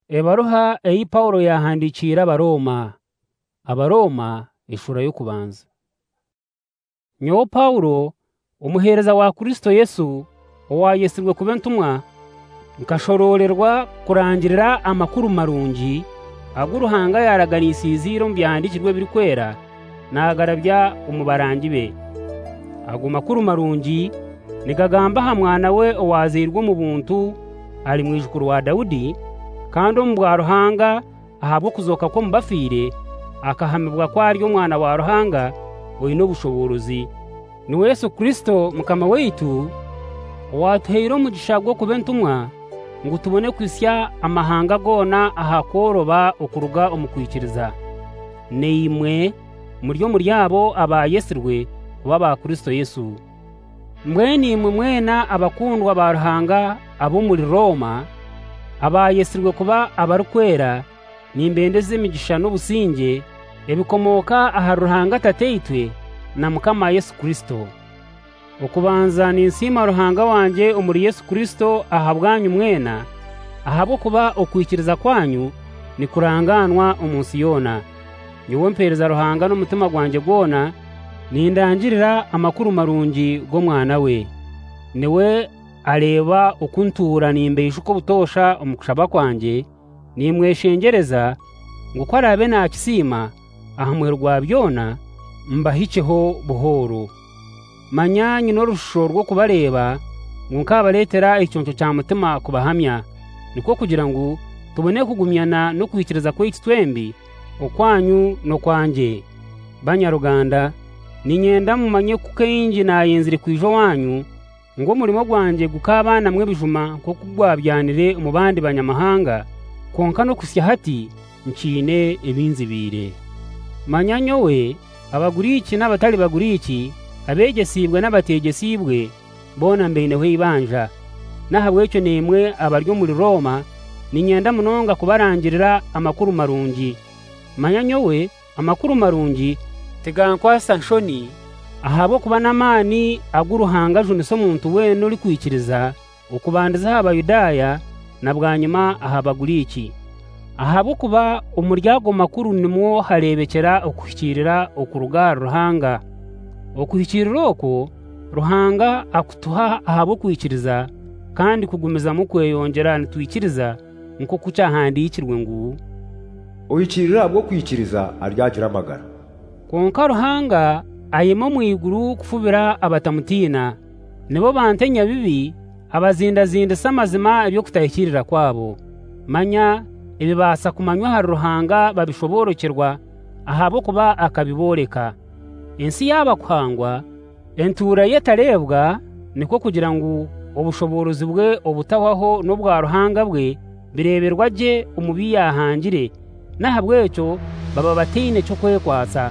Ebaruha eyi Paulo yahandikira Abaroma ishura yo kubanza. Nyo Paulo umuhereza wa Kristo Yesu owayesirwe kuba ntumwa nkashororerwa kurangirira amakuru marungi aguruhanga yaraganisiziro mbyandikirwe birikwera nagarabya umubarangi be. Ago makuru marungi nigagamba ha mwana we owazirwa mu buntu ali mwijukuru wa Daudi kandi ombwa ruhanga ahabwo kuzoka ko mbafire akahamibwa kwa ari umwana wa ruhanga oyino ubushobozi ni Yesu Kristo mukama weitu watuheiro mugisha gwo kuba ntumwa ngo tubone kwisya amahanga gona ahakoroba okuruga omukwikiriza neimwe muryo muryabo abayesirwe kuba ba Kristo Yesu. Mweni mwena abakundwa ba ruhanga abo muri Roma abayesirwe kuba abarukwera nimbendeze imigisha n'ubusinge ebikomoka aha ruhanga tateitwe na mukama Yesu Kristo. Okubanza ninsima ruhanga wanje omuri Yesu Kristo ahabwanyu mwena ahabo kuba okwikiriza kwanyu ni kuranganwa omunsi yona. Nyowe mpereza ruhanga n'umutima gwanje gwona nindangirira amakuru marungi go mwana we. Niwe areba okuntura nimbeisha uko butosha omukushaba kwanje nimweshengereza ngo kwarabe na kisima ahamwe rwa byona mbahiceho buhoro. Manyanyi n'urusho rwo kubareba ngo nkabaletera icyonco cya mutima kubahamya niko kugira ngo tubone kugumyana no kwikiriza kw'iki twembi okwanyu no kwanje. Banyaruganda ninyenda mumanye kukenji nayenzire kwijo wanyu ngo murimo gwanje gukabana mwe bijuma ko kugwabyanire mu bandi banyamahanga konka no kusya hati nkine ebinzibire. Manyanyo we abaguriki n'abatali baguriki abegesibwe n'abategesibwe bona mbeneho ibanja nahabwe cyo nemwe abaryo muri Roma ninyenda munonga kubarangirira amakuru marungi. Manyanyo we amakuru marungi tegankwa sanshoni ahabo kuba namani aguruhanga juniso muntu we nuri kwikiriza ukubandiza abayudaya na bwanyuma ahabaguriki ahabo kuba umuryago makuru nimwo harebekera okuhikirira okuruga ruhanga okuhikirira oko ruhanga akutuha ahabo kwikiriza kandi kugumiza mu kweyongera nitwikiriza nko kucyahandikirwe ngo uyikirira bwo kwikiriza aryagira amagara. Konka ruhanga ayemo mu iguru kufubira abatamutina nibo bantenya bibi abazindazinda samazima byo kutahikirira kwabo. Manya ibibasa kumanywa ha ruhanga babishoborokerwa ahabo kuba akabiboreka. Ensi yaba kwangwa entura yetarebwa niko kugira ngo obushoborozi bwe obutawaho no bwa ruhanga bwe bireberwa je umubi yahangire nahabwecho baba batine cyo kwekwasa.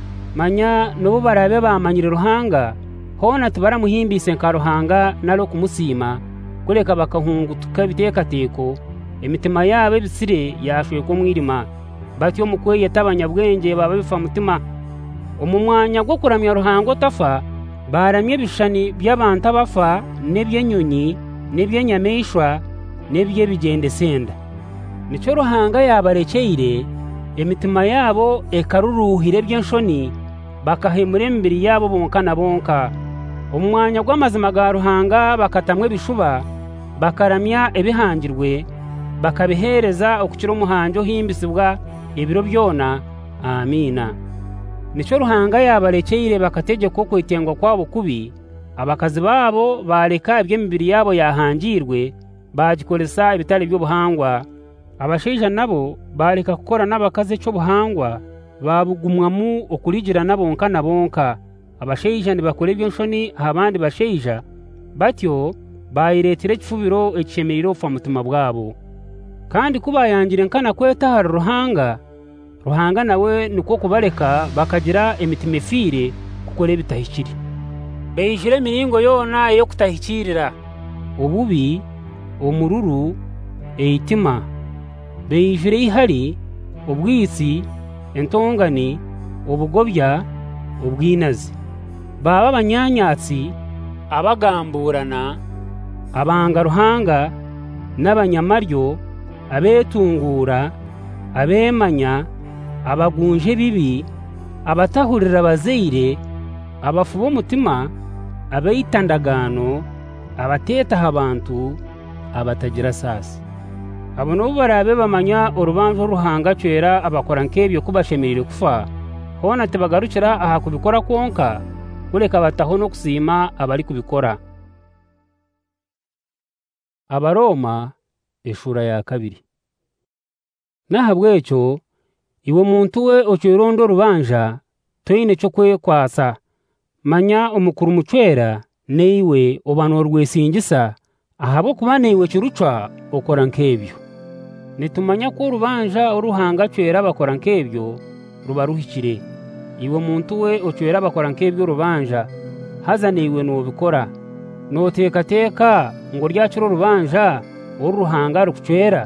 Manya no barabe bamanyire ruhanga hona tubara muhimbise nka ruhanga nalo kumusima kureka bakahungu tukabiteka emitima yabe bisire yashwe ko mwirima batyo mukwe yatabanyabwenge baba bifa mutima omumwanya gwo kuramya ruhango tafa baramye bishani by'abantu abafa nebyenyonyi nebyenyameshwa nebye bigende senda nico ruhanga yabarekeire emitima yabo ekaruruhire by'enshoni bakahemure mbiri yabo bonkana bonka omwanya gw'amazima ga ruhanga bakatamwe bishuba bakaramya ebihangirwe bakabihereza okukira umuhanjo himbisibwa ebiro byona. Amina. Nico ruhanga yabarekeire bakategeko kwitengwa kwabo kubi abakazi babo bareka eby'emibiri yabo yahangirwe bagikolesa ibitali by'obuhangwa. Abasheija nabo bareka kukora n'abakazi cyo buhangwa babugumwamu okuligira nabo nkana bonka. Abasheija nibakora ebyonshoni abandi basheija batyo bayiretire kifubiro ekyemeriro fa mutima bwabo kandi kuba yangire nkana kweta ruhanga nawe niko kubareka bakagira emitima efire kukora bitahikiri beijire miringo yona yo kutahikirira obubi omururu eitima beijire ihari obwisi entongani obugobya obwinazi baba abanyanyatsi abagamburana abanga ruhanga n'abanyamaryo abetungura, abemanya, abagunje bibi, abatahurira abazeire, abafu b'omutima, abeitandagano, abatetaha abantu, abatagira sasi. Abo nabo barabe bamanya orubanza ruhanga cwera abakora nk'ebyo kubashemerire kufa, hona tebagarukira aha kubikora kwonka, kureka bataho no kusiima abali kubikora. Abaroma eshura ya 2. Nahabwekyo iwe muntu we ocwerondo rubanja toine cyo kwekwasa, manya omukuru mucwera neiwe obano rwesingisa ahabo kuba neiwe kirucwa okora nk'ebyo. Nitumanya ko rubanja oruhanga cwera bakora nk'ebyo ruba ruhikire. Iwe muntu we ocwera bakora nk'ebyo rubanja haza neiwe nobikora, notekateka ngo ryaciro rubanja oruhanga rukucwera.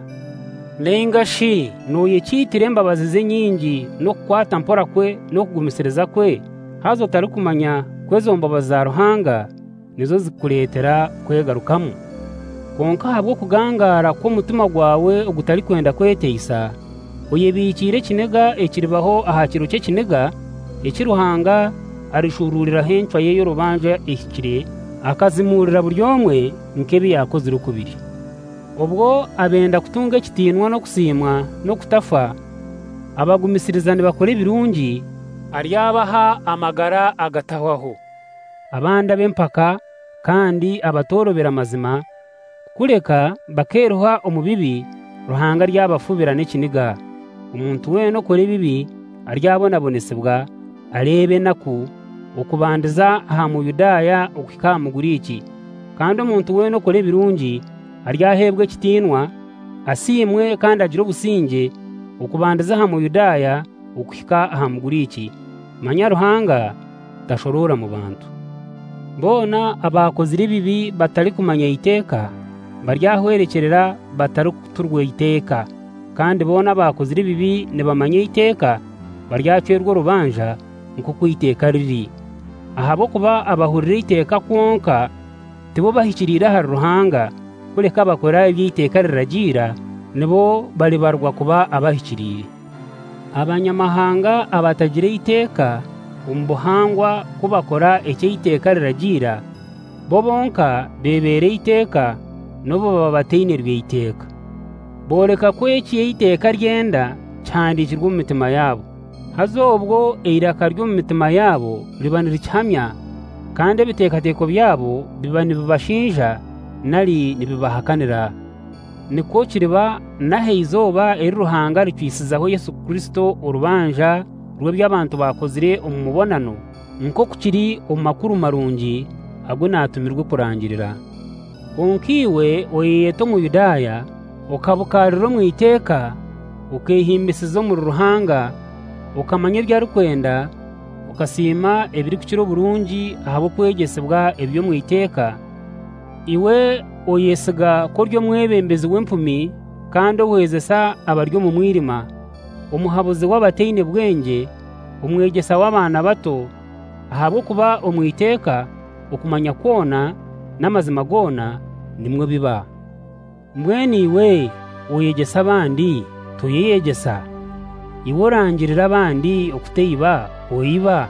Nengashi noyekitire embabazi ze nyingi no kukwata mpora kwe no kugumisereza kwe, hazo tari kumanya kwezo mbabazi za ruhanga nizo zikuletera kwegarukamu. Konka habwo kugangara ko mutima gwawe ogutari kwenda kweteisa, oyebikire kinega ekiribaho aha kiro cye kinega ekiruhanga arishururira hencwa yeyo rubanja ikire akazimurira buryomwe nkebi yakozira kubiri. Obwo abenda kutunga kitinwa no kusimwa no kutafa, abagumisirizane bakore birungi aryabaha amagara agatahwaho. Abanda b'empaka kandi abatorobera amazima kureka bakeruha omubibi ruhanga ryabafubira n'ekiniga. Omuntu we no kore bibi aryabonabonesebwa arebe naku okubandiza aha mu Yudaya okika muguriki, kandi omuntu we no kore birungi aryahebwe kitinwa asimwe kandi agira obusinge okubandiza aha mu Yudaya okika aha muguriki. Manya ruhanga tashorora mu bantu. Bona abakozire bibi batari kumanya iteka baryahwerekerera batari kuturwa iteka, kandi bona abakozire bibi nibamanya iteka baryacwerwa rubanja nkuko iteka riri. Ahabo kuba abahurira iteka kwonka tibo bahikirira ha ruhanga, kureka bakora iby'iteka riragira nibo balibarwa kuba abahikirire. Abanyamahanga abatagira iteka umubuhangwa kubakora icyo iteka riragira, bo bonka bebere iteka nobo babateinerwe iteka. Boreka kweki iteka ryenda cyandikirwa mu mitima yabo, hazobwo eiraka ryo mu mitima yabo ribanira icyamya, kandi ibitekateko byabo biba nibibashinja nari nibibahakanira. Niko kiriba nahe izoba eri ruhanga ricwisizaho Yesu Kristo urubanja rwe by'abantu bakozire umubonano, nko kukiri omakuru marungi agwe natumirwe kurangirira. Onkiwe oyeto mu Yudaya okabukariro mu iteka ukehimbisizo mu ruhanga ukamanya byari kwenda ukasima ebiri kukiro burungi ahabo kwegesebwa ebyo mu iteka. Iwe oyesiga ko ryo mwebembezi w'empumi kandi owezesa abaryo mu mwirima, umuhabuzi w'abateine bwenge, umwegesa w'abana bato, ahabo kuba omwiteka okumanya kwona n'amazima gona nimwe biba. Mbweni iwe oyegesa abandi tuyeyegesa, iwe orangirira abandi okuteiba oyiba.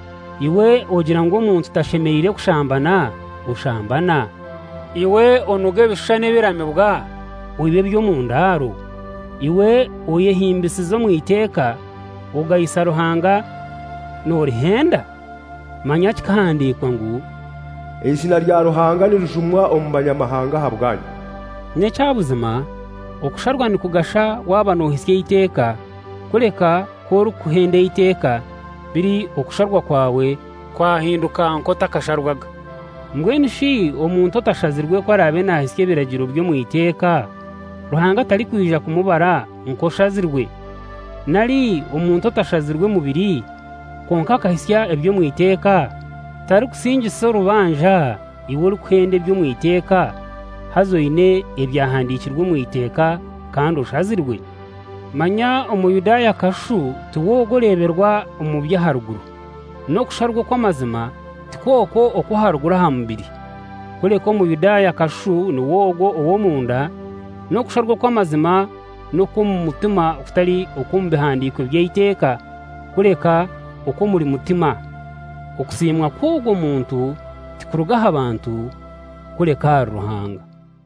Iwe ogira ngo omuntu tashemerire kushambana ushambana. Iwe onuge bishane biramibwa oyibe byo mu ndaro. Iwe oyehimbisizo mu iteka ugayisa ruhanga norihenda. Manya kikandikwa ngu izina rya ruhanga nirujumwa omu banyamahanga habwanyu. Nyecyabuzima okusharwa ni kugasha waba nohisye iteka, kureka koru kuhende iteka biri okusharwa kwawe kwahinduka nkota kasharwaga. Mbweni shi omuntu atashazirwe ko arabe nahisye biragiro byo mu iteka ruhanga atari kwija kumubara nkoshazirwe. Nari omuntu atashazirwe mubiri konka kahisya ebyo mu iteka tari kusingisa rubanja iwe rukwende byo mu iteka hazoine ebyahandikirwe mu iteka kandi ushazirwe. Manya omuyudaya kashu tuwogoreberwa omubya haruguru no kusharwa kw'amazima tikoko okuharugura ha mubiri. Kureko mu Yudaya kashu ni wogo owo munda no kusharwa kw'amazima no ku mutima kutari okumbihandiko by'iteka kureka uko muri mutima okusimwa k'ogwo muntu tikurugaho abantu kureka ruhanga.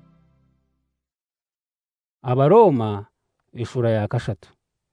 Abaroma ishura ya kashatu.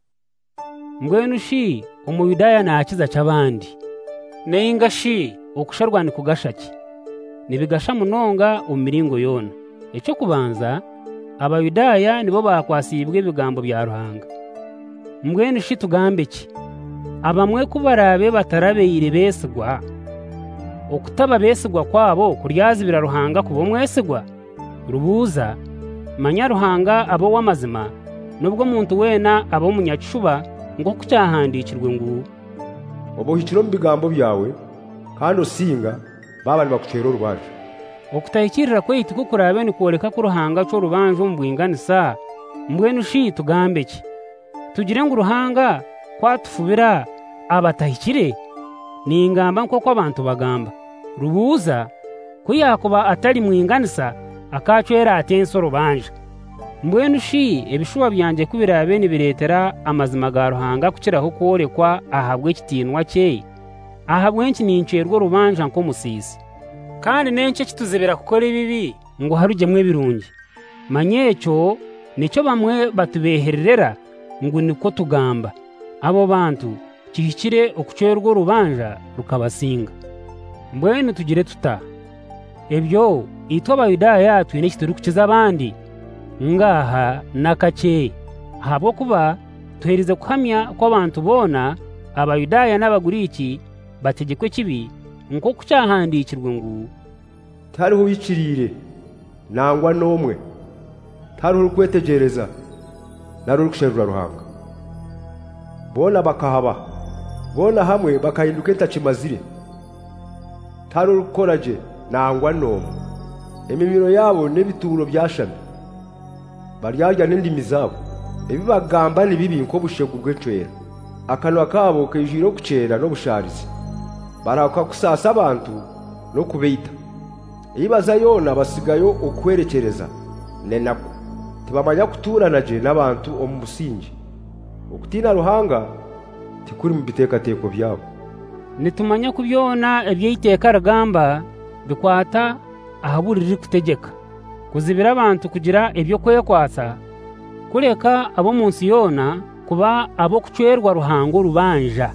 Mbwenu shi umuyudaya nakiza cy'abandi nenga shi okusharwani kugashaki nibigasha munonga umiringo yona. Icyo kubanza abayudaya nibo bakwasibwe ibigambo bya ruhanga. Mbwenu shi tugambe ki abamwe kubarabe batarabeyire besigwa okutaba besigwa kwabo kuryazibira ruhanga kubo mwesigwa rubuza manya ruhanga abo w'amazima nubwo muntu wena abo munyacuba ngo kucyahandikirwe ngo obohikiro mu bigambo byawe kandi osinga babali bakucera urubanza. Okutayikirira kwetu kukurabe ni kuoleka ku ruhanga cyo rubanza mbwinganisa. Mbwenu shi tugambe ki tugire ngo ruhanga kwatufubira abatahikire ningamba nk'uko abantu bagamba rubuza kuyakuba atari mwinganisa akacwera atenso rubanja. Mbwenu shi ebishuba byanje kubirabe ni biretera amazima ga ruhanga kukiraho kuorekwa ahabwe kitinwa cye ahabwe nki nincerwa rubanja nko musisi kandi nenke kituzibira kukora ibibi ngo harugemwe birungi. Manyecho nicyo bamwe batubehererera ngo niko tugamba abo bantu kihikire okucerwa rubanja rukabasinga. Mbwenu tugire tuta ebyo itwa abayudaya twine kituri kukiza abandi ngaha nakake habwo kuba tuherize kuhamya ko abantu bona abayudaya n'abaguriki bategekwe kibi nko kucyahandikirwe ngo tariho wicirire nangwa nomwe tariho kwetegereza naro kusherura ruhanga bona bakahaba bona hamwe bakahinduka entacimazire tariho koraje nangwa nomwe emimiro yabo n'ebituro byashami baryarya n'indimi zabo ebibagamba ni bibi nko bushegu bw'ecwera akanwa kabo kejiro kucera no busharizi baraka kusasa abantu no kubeita ibaza yona basigayo okwerekereza nenako tibamanya kuturanaje n'abantu omubusingi okutina ruhanga tikuri mu bitekateko byabo. Nitumanya kubyona ebyiteka ragamba bikwata ahaburiri kutegeka kuzibira abantu kugira ebyo kwekwasa kureka abo munsi yona kuba abo kucwerwa ruhango rubanja.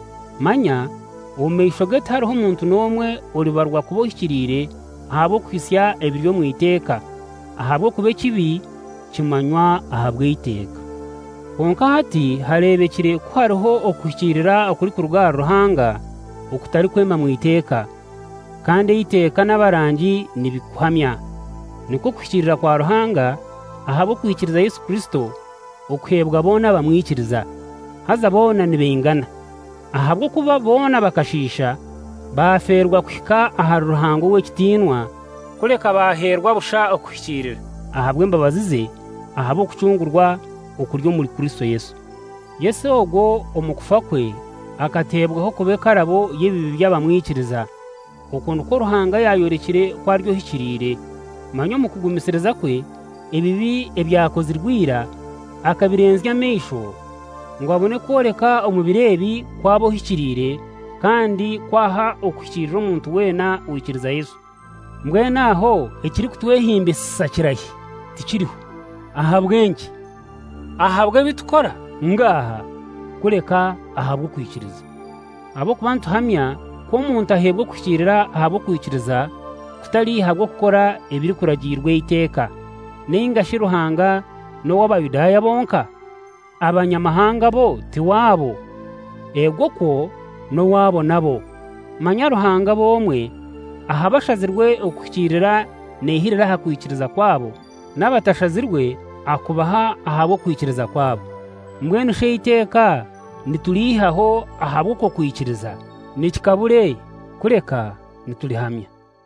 Manya umeishoge tariho umuntu nomwe uribarwa kubohikirire ahabo kwisya ebiryo mu iteka ahabwo kube kibi kimanywa ahabwe iteka. Konka hati harebekire ko hariho okwikirira okuri ku rugara ruhanga okutari kwema mu iteka kandi iteka n'abarangi nibikuhamya niko kwikirira kwa ruhanga ahabo kwikiriza Yesu Kristo okwebwa bona bamwikiriza haza bona nibengana ahabwo kuba bona bakashisha baferwa kwika aha ruhango w'ekitinwa kureka baherwa busha okwikirira ahabwe mbabazize ahabo kucungurwa okuryo muri Kristo Yesu. Yesu ogwo omukufa kwe akatebwaho kubekarabo yebibi by'abamwikiriza ukuntu ko ruhanga yayorekire kwaryo hikirire manyo mu kugumisiriza kwe ebibi ebyakozirwira akabirenzya meisho ngo abone koreka omubirebi kwabo hikirire kandi kwaha okukirira umuntu wena wikiriza Yesu. Mbwena aho ekiri kutwehimbisa kirahi tikiriho ahabwenki ahabwe bitukora ngaha kureka ahabwo kwikiriza abo kubantu hamya ko umuntu ahebwe kwikirira ahabwo kwikiriza kutari habwo gukora ebiri kuragirwe iteka n'ingashi ruhanga no w'abayudaya bonka abanyamahanga bo tiwabo ego ko no wabo nabo manya ruhanga bomwe ahabashazirwe okukirira nehirira hakwikiriza kwabo n'abatashazirwe akubaha ahabo kwikiriza kwabo. Mbwenu sheiteka nitulihaho ahabo ko kwikiriza nikikabure kureka nitulihamya.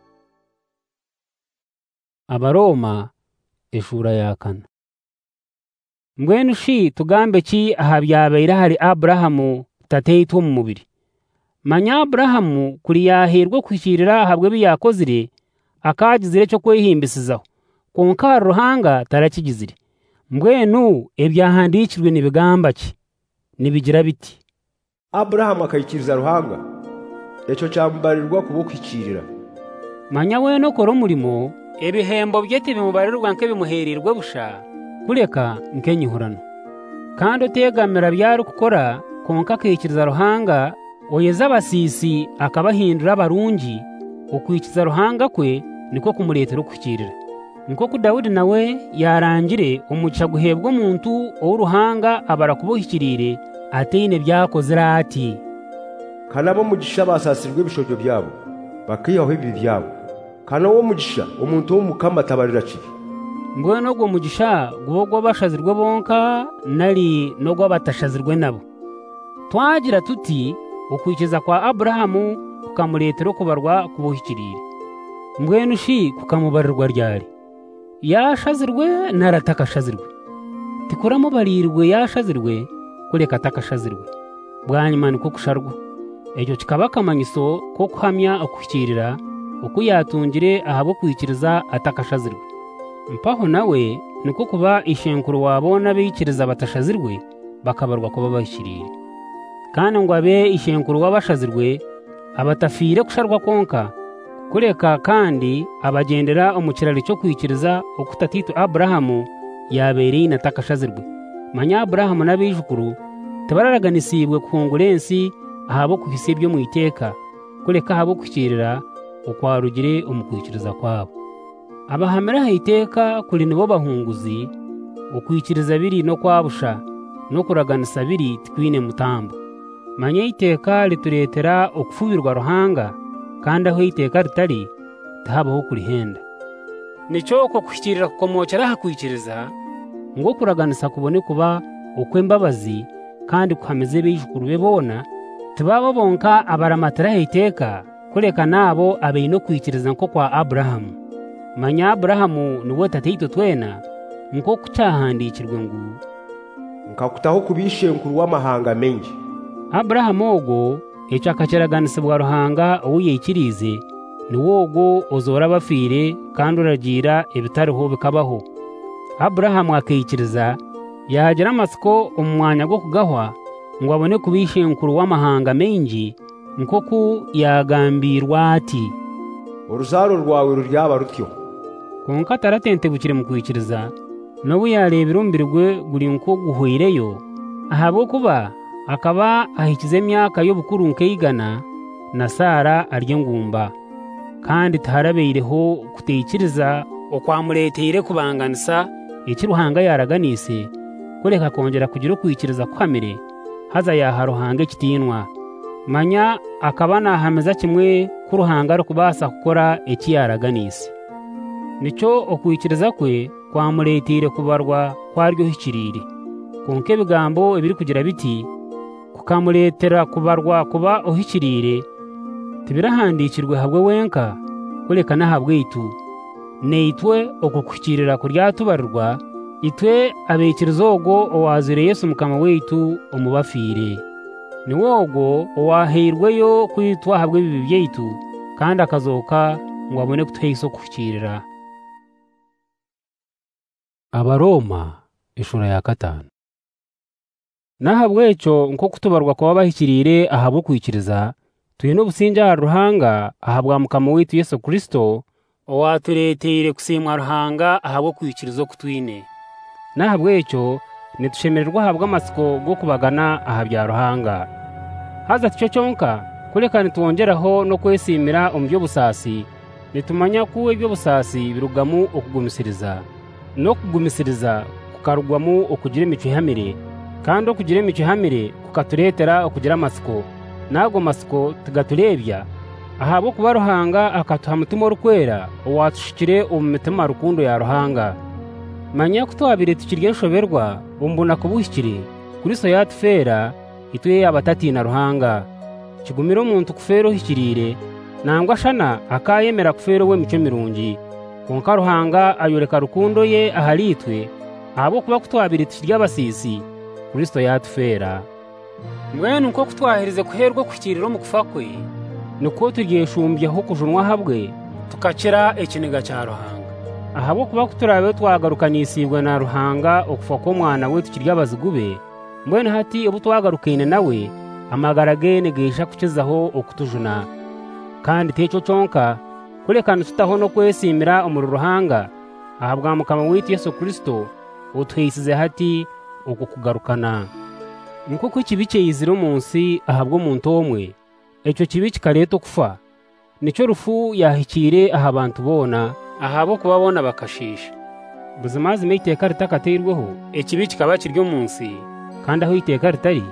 Abaroma eshura ya kane. Mbwenu shi tugambe ki ahabyabeira hari Abrahamu tateitwo mu mubiri. Manya Abrahamu kuri yahirwe kwikirira ahabwe biyakozire akagizire cyo kwehimbisizaho konka ruhanga tarakigizire mbwenu ebyahandikirwe nibigamba ki? Nibigira biti, Aburahamu akayikiriza Ruhanga, eco cyambarirwa kubukwikirira. manya weno kora umurimo ebihembo bye tibimubarirwa nk'ebimuherirwe busha kureka nkenyihurano. Kandi utegamira byari gukora konka akikiriza Ruhanga, oyeza abasisi akabahindura barungi, ukwikiza Ruhanga kwe niko kumuletera okukirira. Niko ku Dawudi nawe yarangire umugisha guhebwa omuntu ow'Uruhanga abara kubuhikirire ateine byakozere ati, Kanabo mugisha basasirwe ibishojo byabo, bakiyaho ibi byabo. Kanawo mugisha omuntu w'Umukama atabarira kibi. mbwenu ogwo mugisha gwo bashazirwe bonka nari nogwo batashazirwe nabo. Twagira tuti ukwikiza kwa Aburahamu kukamuletera okubarwa kubuhikirire. Mbwenu shi kukamubarirwa ryari? Yashazirwe naratakashazirwe. Tikuramubarirwe yashazirwe kureka atakashazirwe. Bwanyuma niko kusharwa. Ekyo kikaba akamanyiso ko kuhamya okuhikirira uko yatungire ahabo kwikiriza atakashazirwe. Mpaho nawe niko kuba ishenkuru wabona bikiriza batashazirwe bakabarwa kuba bahikirire. Kandi ngo abe ishenkuru wabashazirwe abatafire kusharwa konka kureka kandi abagendera omukiraro cyo kwikiriza okutatitu Aburahamu yabereye natakashazirwe. Manya Aburahamu n'abijukuru tabararaganisibwe kuhungura ensi ahabo kuhisa ibyo mu iteka kureka ahabo kwikirira okwarugire omukwikiriza kwabo. Abahamira iteka kuri nibo bahunguzi okwikiriza biri no kwabusha no kuraganisa biri twine mutambo. Manya iteka lituretera okufubirwa Ruhanga, kandi aho iteka ritari tahabaho kurihenda. Nico ko kwikirira kukomokera hakwikiriza ngo kuraganisa kubone kuba okwembabazi kandi kuhameze bijukuru bebona tibabo bonka abaramatira iteka kureka nabo abeino kwikiriza nko kwa Aburahamu. Manya Aburahamu niwe tateito twena nko kucahandikirwe ngo Nkakutaho kubishenkuru w'amahanga mengi. Aburahamu ogo eco akakiraganisibwa Ruhanga owuyikirize niwogo ozora bafire kandi uragira ebitariho bikabaho. Aburahamu akikiriza yagira amasiko omu mwanya gwo kugahwa ngo abone kubishenkuru w'amahanga mengi nkoku yagambirwa ati, Uruzaro rwawe ruryaba rutyo. konka taratentebukire mu kwikiriza nobu yarebera umbirwe guri nko guhwireyo ahabo kuba akaba ahikize emyaka y'obukuru nk'igana na Sara arye ngumba. Kandi taharabeireho kuteikiriza okwamuleteire kubanganisa ekiruhanga yaraganise kureka kongera kugira okwikiriza kuhamire haza yaha Ruhanga ekitinwa. Manya akaba nahameza kimwe ku Ruhanga rukubasa kukora eki yaraganise. Nico okwikiriza kwe kwamuleteire kubarwa kwaryo hikirire. Konka ebigambo ebiri kugira biti kukamuletera kubarwa kuba ohikirire tibirahandikirwe habwe wenka kureka nahabwe itu. Neitwe okukwikirira kuryatubarirwa itwe abekiriza ogwo owazire Yesu Mukama weitu omubafire. Niwogo owaheirweyo kwitwa habwe bibi byaitu kandi akazoka ngo abone kutuheisa okukwikirira. Abaroma ishura ya 5. Nahabwe eco nko kutubarwa kwa bahikirire ahabo kwikiriza tuyine obusinja ha Ruhanga ahabwa Mukama weitu Yesu Kristo owatuleteire kusimwa Ruhanga ahabo kwikiriza okutwine. Nahabwe eco nitushemererwa habwa amasiko go kubagana ahabya Ruhanga. Haza tico cyonka kureka nitwongeraho no kwesimira omu by'obusasi nitumanya ko eby'obusasi birugamu okugumisiriza no kugumisiriza kukarugwamu okugira emico ihamire kandi okugira emico ihamire kukatuletera okugira amasiko nago masiko tugatulebya ahabo kuba Ruhanga akatuha mutima orukwera owatushikire omu mitima rukundo ya Ruhanga. Manya kutwabire tukirye nshoberwa ombuna kubuhikire Kristo yatufera itwe abatatina Ruhanga. Kigumira omuntu kufera ohikirire nangwa shana akayemera kufera we mico mirungi konka Ruhanga ayoreka rukundo ye ahali itwe abo kuba kutwabire tukirye abasisi Kristo yatufera. Mwenu nko kutwahirize kuherwa kukirira mu kufa kwe niko turyeshumbyaho kujunwa habwe tukakira ekiniga cya Ruhanga. ahabo kuba kuturabe twagarukanye isibwa na Ruhanga okufa ko mwana we tukirya bazigube mbwene hati obu twagarukene nawe amagara gene gesha kukizaho okutujuna kandi techo chonka kulekana tutaho no kwesimira omuri Ruhanga ahabwa mukama witu Yesu Kristo utwisize hati okukugarukana nkuko ikibi cyizira munsi ahabwo muntu omwe eco kibi kikareto kufa nico rufu yahikire aha bantu bona ahabo kubabona bakashisha buzimazi meiteka ritakaterweho ekibi kikaba kiryo munsi kandi aho iteka ritari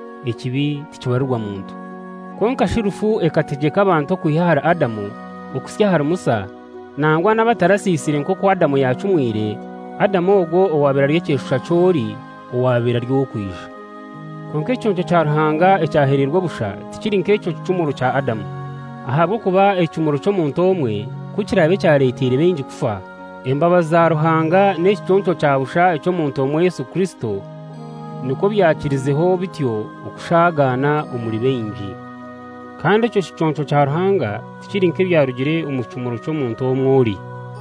ekibi tikibarurwa muntu konka shirufu ekategeka abantu kwihara Adamu okusya har Musa nangwa n'abatarasisire nko kwa Adamu yacumwire Adamu ogo owabera ryekeshusha cyori owabera ryo kwisha konke cyonje cya Ruhanga ecyahererwa busha tikiri nkecho cyumuro cya Adamu ahabo kuba ecumuro cyo muntu omwe kukirabe cyaretire bengi kufa embaba za Ruhanga n'ecyoncho cya busha ecyo muntu omwe Yesu Kristo niko byakirizeho bityo okushagana umuri bengi kandi icyo cyoncho cya Ruhanga tikiri nke byarugire umucumuro cyo muntu omwori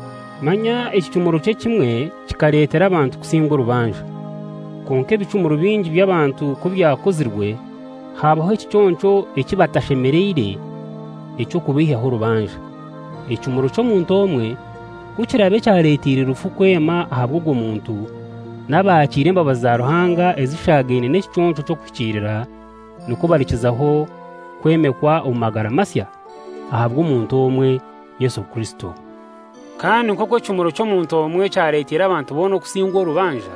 manya icyumuro cye kimwe kikaretera abantu kusimba rubanja konke bicumuro bingi by'abantu ko byakozirwe habaho icyoncho ekibatashemereire icyo kubihaho rubanja icyumuro cyo muntu omwe kukirabe cyaretire rufu kwema ahabwo muntu n'abakire mbaba za Ruhanga ezishagene n'icyoncho cyo kwikirira nuko barikizaho kwemekwa umagara masya ahabwo umuntu omwe Yesu Kristo kandi nkoko cyumuro cyo muntu omwe cyaretira abantu bono kusingo rubanja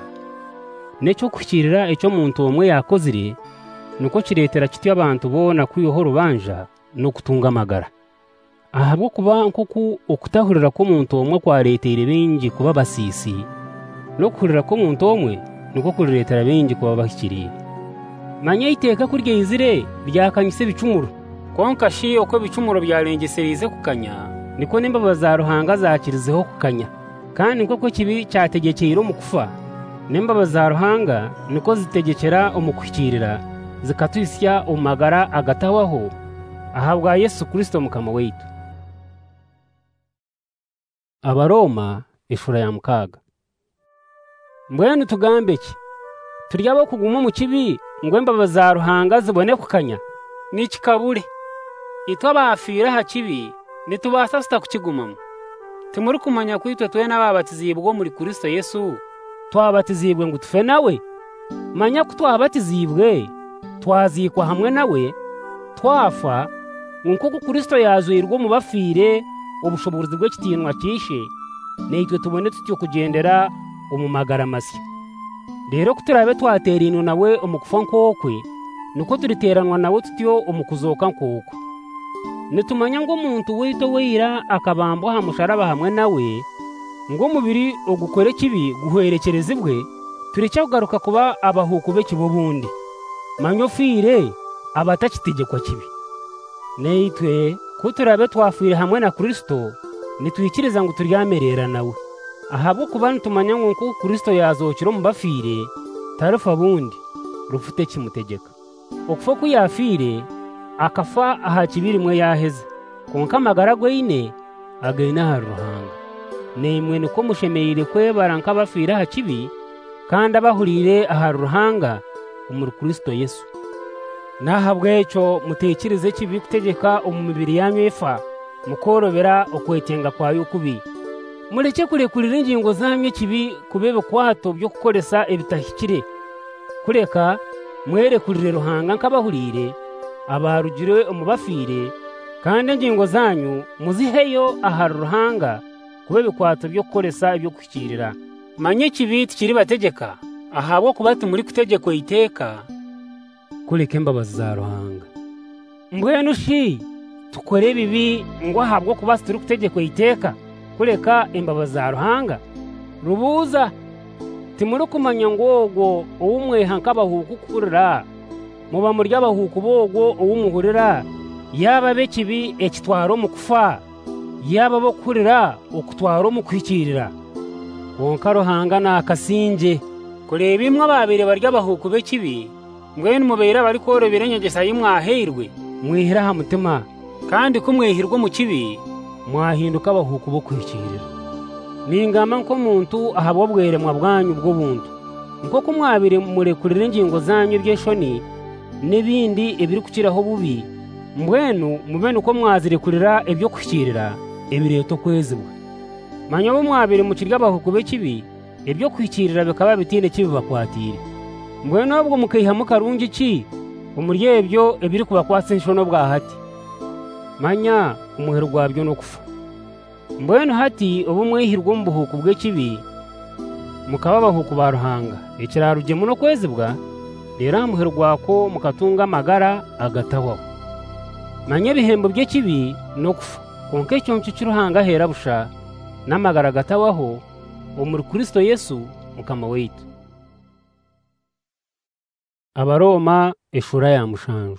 necyo kwikirira icyo muntu omwe yakozire nuko kiretera kiti abantu bona kwiho rubanja no kutunga amagara ahabwo kuba nkoko okutahurira ko muntu omwe kwaretera bengi kuba basisi no kurira ko muntu omwe nuko kuriretera bengi kuba bakiriye manya iteka kurye izire byakanyise bicumuro konka shi uko bicumuro byarengeserize kukanya niko n'imbaba za Ruhanga zakirizeho kukanya kandi nkoko kibi cyategekeye mu kufa n'imbaba za Ruhanga niko zitegekera umukwikirira zikatwisya umagara agatawaho ahabwa Yesu Kristo mukama wetu. Abaroma ishura ya mukaga mbwene tugambe ki turyabo kuguma mu kibi ngo imbaba za Ruhanga zibone kukanya n'ikikabure itwa bafira ha kibi nitubasa sita kukigumamo timuri kumanya kwitwe twe n'ababatizibwo muri Kristo Yesu twabatizibwe ngo tufe nawe manya kutwabatizibwe twazikwa hamwe nawe twafa nkuko Kristo yazuirwa mu bafire ubushobozi bwe kitinwa kishe neitwe tubone tutyo kugendera umumagara masya rero kuturabe twatera ino nawe umukufa nkokwe nuko turiteranwa nawe tutyo umukuzoka nkokwe nitumanya ngo umuntu wito wira akabambwa hamusharaba hamwe nawe ngo mubiri ogukore kibi guherekereza bwe turicyo kugaruka kuba abahuku be kibo bundi manyo fire abatakitegekwa kibi neitwe kuturabe twafire hamwe na Kristo nitwikiriza ngo turyamerera nawe ahabwo kuba nitumanya ngo Kristo yazokira mu bafire tarufa bundi rufute kimutegeka okufa ku yafire akafa aha kibirimwe yaheze konka amagara gweine againa ha Ruhanga nemwe niko mushemeire kwebara nk'abafire aha kibi kandi abahurire aha Ruhanga umuri Kristo Yesu nahabwe icyo mutekirize kibi kutegeka umubiri yanyu efa mukorobera okwetenga kwayo kubi mureke kurekurira ingingo zanyu kibi kubebe kwato byo gukoresa ebitahikire kureka mwerekurire Ruhanga nk'abahurire abarugire umubafire kandi ingingo zanyu muziheyo aha Ruhanga kubebe kwato byo gukoresa ibyo kwikirira manye kibi tikiri bategeka ahabo kubati muri kutegeko iteka kureka imbabazi za Ruhanga mbwenu shi tukore bibi ngo ahabwo kuba turi kutegeko iteka kureka imbabazi za Ruhanga rubuza timuri kumanya ngogo uwumweha nk'abahuku kurira muba muri abahuku bogo uwumuhurira yaba be kibi ekitwaro mu kufa yaba bo kurira okutwaro mu kwikirira wonka Ruhanga nakasinje kureba imwe babire barya abahuku be kibi mbwene mubera bari korobera nyegesa yimwahirwe mwihira ha mutima kandi kumwehirwa mu kibi mwahinduka abahuku bo kwikirira ningamba nko muntu ahabwa bweremwa bwanyu bwo buntu nko kumwabire murekurira ingingo zanyu byeshoni n'ibindi ibiri kukiraho bubi mbwenu mubene uko mwazirekurira ibyo kukirira ibireto kwezibwa manya bo mwabire mu kirya bahukube kibi ibyo kwikirira bikaba bitinde kibibakwatire mbwenu ahubwo mukiha mukarungi ki umuryebyo ibiri kubakwatse inshono bwa hati manya umuhero gwabyo no kufa mbwenu hati ubu mwihirwa mu buhuku bwe kibi mukaba bahuku ba ruhanga ikirarugemo no kwezibwa rero umuhero gwako mukatunga amagara agatabaho manya bihembo bye kibi no kufa konke cyonco cy'uruhanga hera busha n'amagara agatabaho umuri Kristo Yesu mukama weitu. Abaroma eshura ya mushanju.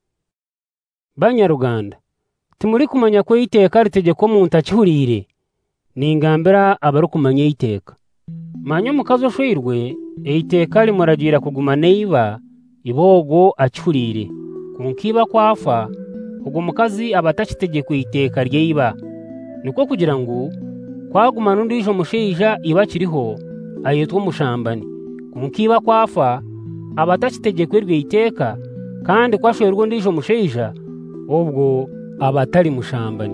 Banyaruganda timuri kumanya ko iteka ritegeko muntu akihurire ningambira abari kumanya iteka manyo mukazo shwirwe iteka rimuragira kuguma neiba ibogo akihurire kunkiba kwafa ubwo mukazi abatakitegeko iteka ryeiba niko kugira ngo kwaguma n'undijo mushija iba kiriho ayitwa umushambani kunkiba kwafa abatakitegeko ry'iteka kandi kwashwerwa ndijo mushija ubwo abatari mushambani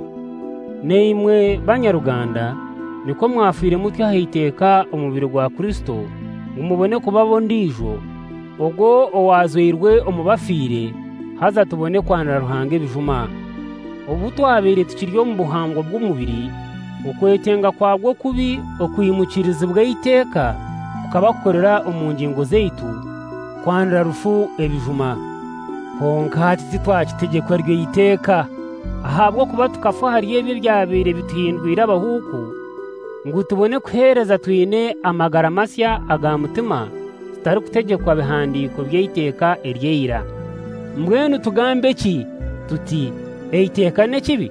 neimwe banyaruganda niko mwafire mutya hiteka umubiri gwa Kristo umubone kubabo ndijo ubwo owazwirwe umubafire haza tubone kwanira ruhange bijuma ubu twabire tukiryo mu buhango bw'umubiri ukwetenga kwabwo kubi okuyimukiriza bw'iteka ukabakorera umungingo zeitu kwanira rufu ebijuma honkati titwakitegeko ry'iteka ahabwo kuba tukafa hariye byabire bitindwira abahuku ngo tubone kuhereza twine amagara masya agamutima tutari kutegekwa bihandiko by'iteka eryera mbwenu tugambe ki tuti eiteka ne kibi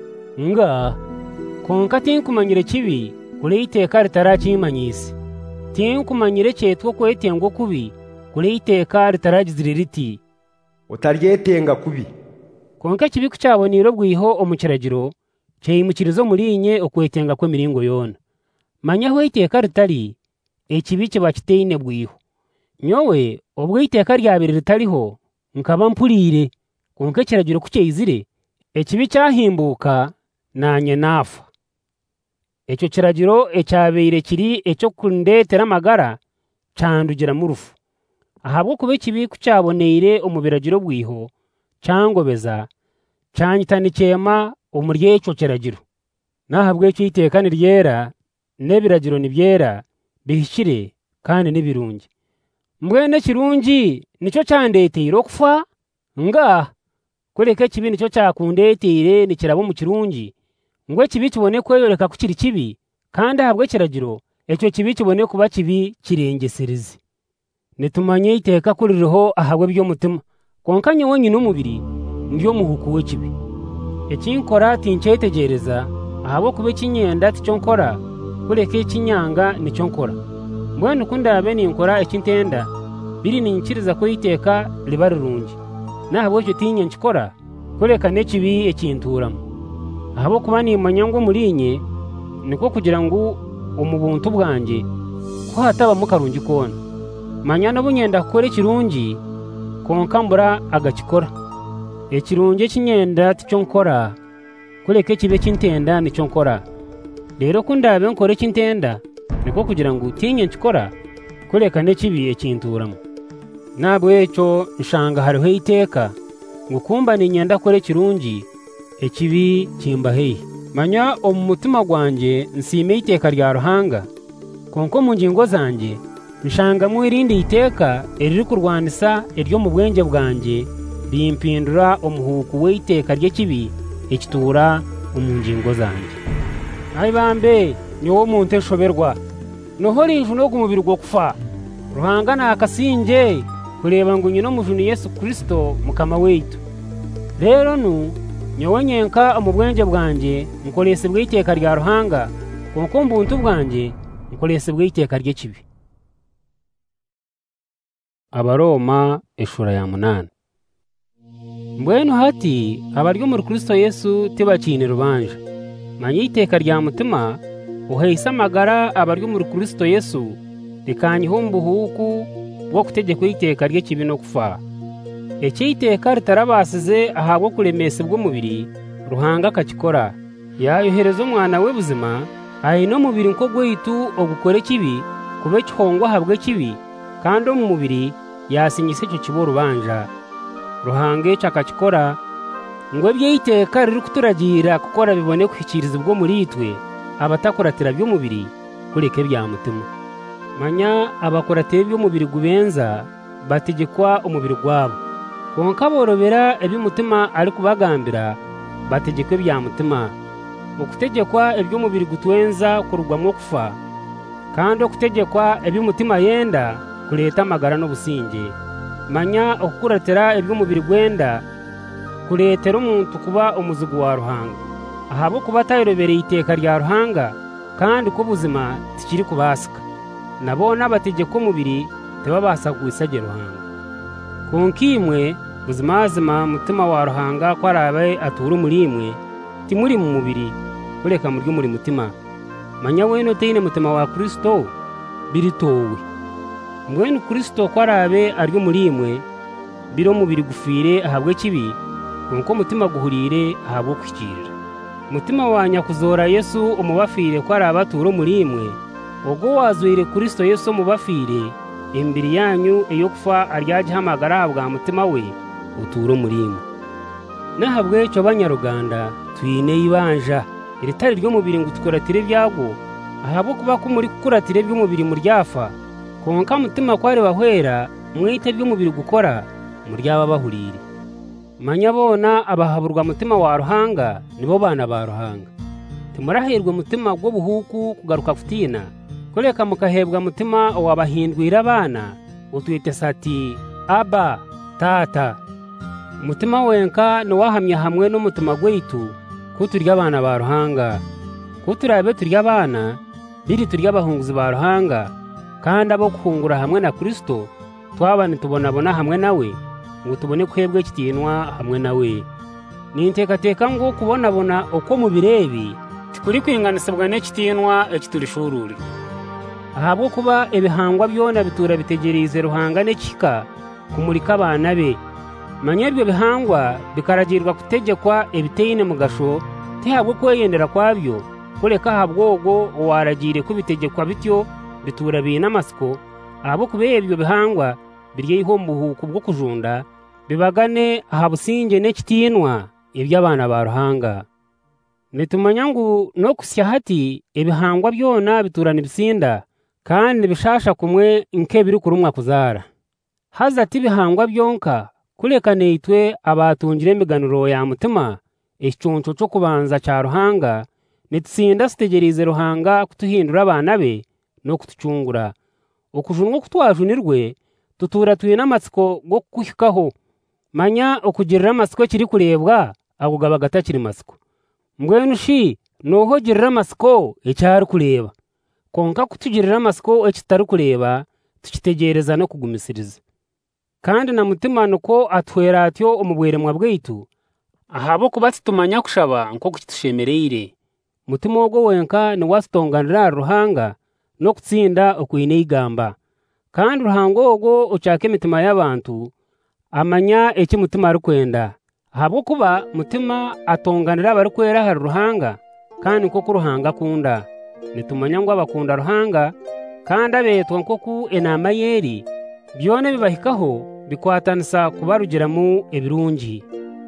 nga konka tinkumanyire kibi kuri iteka ritarakimanyise tinkumanyire cyetwo kwetengo kubi kuri iteka ritaragizire riti utaryetenga kubi konka kibi kucyaboniro bwiho omukiragiro cyeyimukirizo murinye okwetenga kwe miringo yona manyaho iteka ritari ekibi kiba kiteine bwiho nyowe ubwo iteka ryabire ritariho nkaba mpurire konka kiragiro kucyeyizire ekibi cyahimbuka nanye nafa ecyo kiragiro ecyabire kiri ecyo kundetera amagara candugira mu rufu ahabwo kuba kibi kucyaboneire umubiragiro bwiho cyangobeza cyanyitanikema umurye icyo kiragiro nahabwe cyo iteka ni ryera nebiragiro ni byera bihishire kandi nibirungi mbwene kirungi nicyo cyandeteye okufa nga kureka kibi nicyo cyakundeteye nikirabo mu kirungi ngwe kibi kibone kweyoreka kukiri kibi kandi ahabwe kiragiro ecyo kibi kibone kuba kibi kirengesereze nitumanye iteka kuririho ahabwe byo mutima konkanye wonyine umubiri ndiyo muhukuwe kibi ekinkora tincetegereza ahabwo kuba kinyenda ticyo nkora kureka ikinyanga nicyo nkora mbwene ukundabe ninkora ekintenda biri ninkiriza ko iteka riba rirungi nahabwo cyo tinye nkikora kureka nekibi ekinturamo ahabwo kuba nimanya ngo murinye niko kugira ngo umubuntu bwanjye ko hataba mukarungi kona manya no bunyenda kore kirungi konka mbura agakikora ekirungi kinyenda ticyo nkora kureka kibe kintenda nicyo nkora rero kundabe nkore kintenda niko kugira ngo tinye nkikora kureka nekibi ekinturamo nabwe ecyo nshanga hariho iteka ngo kumba ninyenda kore kirungi ekibi kimbahehe manya umutima gwanjye nsime iteka rya ruhanga konko mu ngingo zanjye nshanga mu irindi iteka eriri kurwanisa eryo mu bwenge bwanjye rimpindura umuhuku w'iteka ry'ekibi ekitura mu ngingo zanjye ayibambe niwo muntu eshoberwa noho rinju no kumubiri gwo kufa ruhanga nakasinje kureba ngo nyino mujuni Yesu Kristo mukama weitu rero nyowe nyenka mu bwenge bwanjye nkolese bw'iteka rya ruhanga konko mbuntu bwanjye nkolese bw'iteka ry'ekibi. Abaroma eshura ya 8. Mbwenu hati abaryo muri Kristo Yesu tibakine rubanja manye iteka rya mutima uhehisa amagara abaryo muri Kristo Yesu rikanyiho mbuhuku bwo kutegeka iteka rye kibi no kufa. Eki iteka ritarabasize ahabwo kuremesa bw'umubiri Ruhanga akakikora, yayohereza umwana we buzima ayi no mubiri nko gwitu ogukore kibi kube kihongwa habwe kibi, kandi mu mubiri yasinyise cyo kibo rubanja. Ruhanga eki akakikora ngo ibyo iteka riri kuturagira gukora bibone kwikiriza ubwo muri itwe abatakoratira by'umubiri kureke bya mutima. Manya abakoratira by'umubiri gubenza bategekwa umubiri gwabo, konka borobera eby'umutima ari kubagambira bategekwe bya mutima. Okutegekwa eby'umubiri gutwenza kurugwamo kufa, kandi okutegekwa eby'umutima yenda kuleta amagara n'obusinge. Manya okukuratira eby'umubiri gwenda kuletera omuntu kuba omuzigu wa Ruhanga, ahabo kuba tayirobereye iteka rya Ruhanga kandi ko buzima tikiri kubasika. Nabona bategeka omubiri tebabasa kwisage Ruhanga. Konkimwe buzimazima mutima wa Ruhanga kwarabe atura muri imwe timuri mu mubiri kureka muri muri mutima. Manya weno teine mutima wa Kristo biritowe. Mwene Kristo kwarabe aryo muri imwe biro mubiri gufire ahabwe kibi, konko mutima guhurire ahabwo kwikirira. Mutima wanya kuzora Yesu umubafire kwarabe atura muri imwe, ogo wazuire Kristo Yesu umubafire imbiri yanyu iyo kufa aryaje hamagara habwa mutima we uturo muri imwe. Nahabwe cyo banyaruganda twine ibanja iritari ryo mubiri ngutukoratire byago, ahabo kuba ko muri kukuratire by'umubiri muryafa, konka mutima kware bahwera mwite by'umubiri gukora muryaba bahurire. Manya bona abahaburwa mutima wa Ruhanga nibo bana ba Ruhanga. Timurahirwe mutima gwo buhuku kugaruka kutina, kureka mukahebwa mutima wabahindwira abana utwite sati aba tata. Mutima wenka no wahamya hamwe n'umutima gwitu kuturya abana ba Ruhanga, kuturabe turya abana biri turya abahunguzi ba Ruhanga, kandi abo kuhungura hamwe na Kristo twabane tubonabona hamwe nawe ngo tubone kwebwe kitinwa hamwe nawe. Nintekateka ngo kubonabona uko mubirebi tikuri kwinganisabwa n'ekitinwa ekiturishururi. Ahabwo kuba ebihangwa byona bitura bitegereze Ruhanga n'ekika kumurika abana be. Manya ibyo bihangwa bikaragirwa kutegekwa ebiteine mugasho tihabwo kweyendera kwabyo, kureka habwogo waragire kubitegekwa bityo bitura bina amasiko. Ahabo kubeye ibyo bihangwa birye ihombuhuku bwo kujunda bibagane ahabusinge n'ekitinwa iby'abana ba Ruhanga. Nitumanya ngo no kusya hati ebihangwa byona biturana ibisinda kandi bishasha kumwe nke biri kurumwa kuzara. Hazati bihangwa byonka kureka neitwe abatungire imiganuro ya mutima ekiconco cyo kubanza cya Ruhanga nitsinda sitegereze Ruhanga kutuhindura abana be no kutucungura. Okujunwa kutwajunirwe tutura twina amatsiko go kuhikaho. Manya okugirira amatsiko kiri kurebwa agugaba gatakiri masiko. Mbwenu shi noho girira amatsiko ecyari kureba, konka kutugirira amatsiko ekitari kureba tukitegereza no kugumisiriza. Kandi na mutima nuko atwera atyo omubweremwa bwitu ahabo kuba tumanya kushaba nko kutushemereire. Mutima ogwo wenka ni wasitonganira Ruhanga no kutsinda okuine igamba, kandi Ruhanga ogwo ucyake mitima y'abantu amanya eki mutima ari kwenda. Ahabo kuba mutima atonganira abari kwera hari Ruhanga, kandi nko Ruhanga akunda. Nitumanya ngo abakunda Ruhanga kandi abetwa nko ku enama yeri byone bibahikaho bikwatanisa kubarugiramu ebirungi.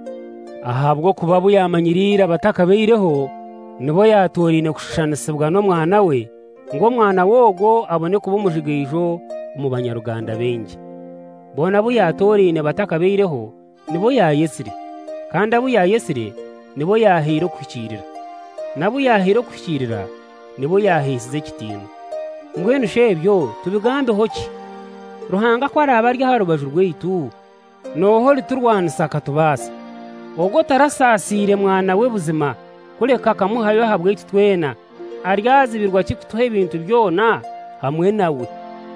Ahabwo kuba buyamanyirira batakabeireho nibo yatorine kushushanisibwa no mwana we ngo mwana wogo abone kuba umujigijo mu banyaruganda bengi. Bona buyatorine batakabeireho nibo yayesire, kandi abo yayesire nibo yahiro kwikirira, nabo yahiro kwikirira nibo yahisize kitino. Mbwenu shebyo tubigambe hoki Ruhanga ko arabarya harubaju rweitu noho liturwanisa katubasa. Ogo tarasasire mwana we buzima kureka kamuhayo habwe twena aryazibirwa kikutuhe ibintu byona hamwe nawe.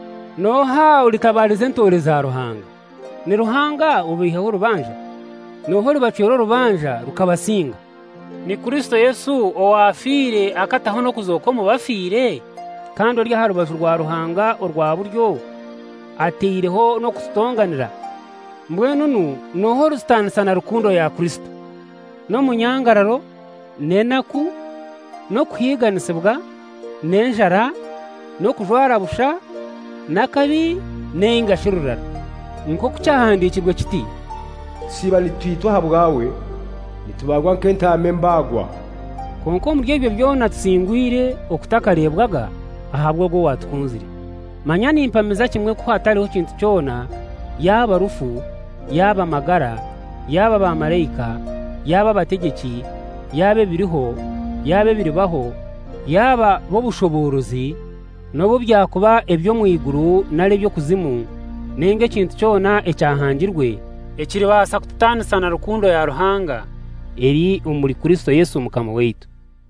Noha ulitabarize ntore za Ruhanga. Ni Ruhanga ubihaho rubanja, noho ribaciro rubanja rukabasinga. ni Kristo Yesu owafire akataho no kuzoka mu bafire, kandi urya harubaju rwa ruhanga urwa buryo atiireho no kututonganira. Mbwenu noho rusitanisana rukundo ya Kristo no munyangararo nenaku no kwiganisibwa nenjara no kujwarabusha nakabi nengashirurara. Nko kucyahandikirwe kiti, siba nitwitwa habwawe nitubagwa nk'entame mbagwa. konko muri ibyo byona tsingwire okutakarebwaga ahabwo go watwunzire. Manya nimpameza kimwe ko hatariho kintu cyona, yaba rufu, yaba magara, yaba bamarayika, yaba bategeki, yaba biriho, yaba biribaho, yaba bo bushoborozi no byakuba ebyo mu iguru nale byo kuzimu, nenge kintu cyona ecyahangirwe ekiri basa kututanisana rukundo ya ruhanga eri umuri Kristo Yesu mukama weitu.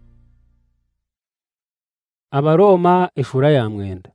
Abaroma eshura ya mwenda.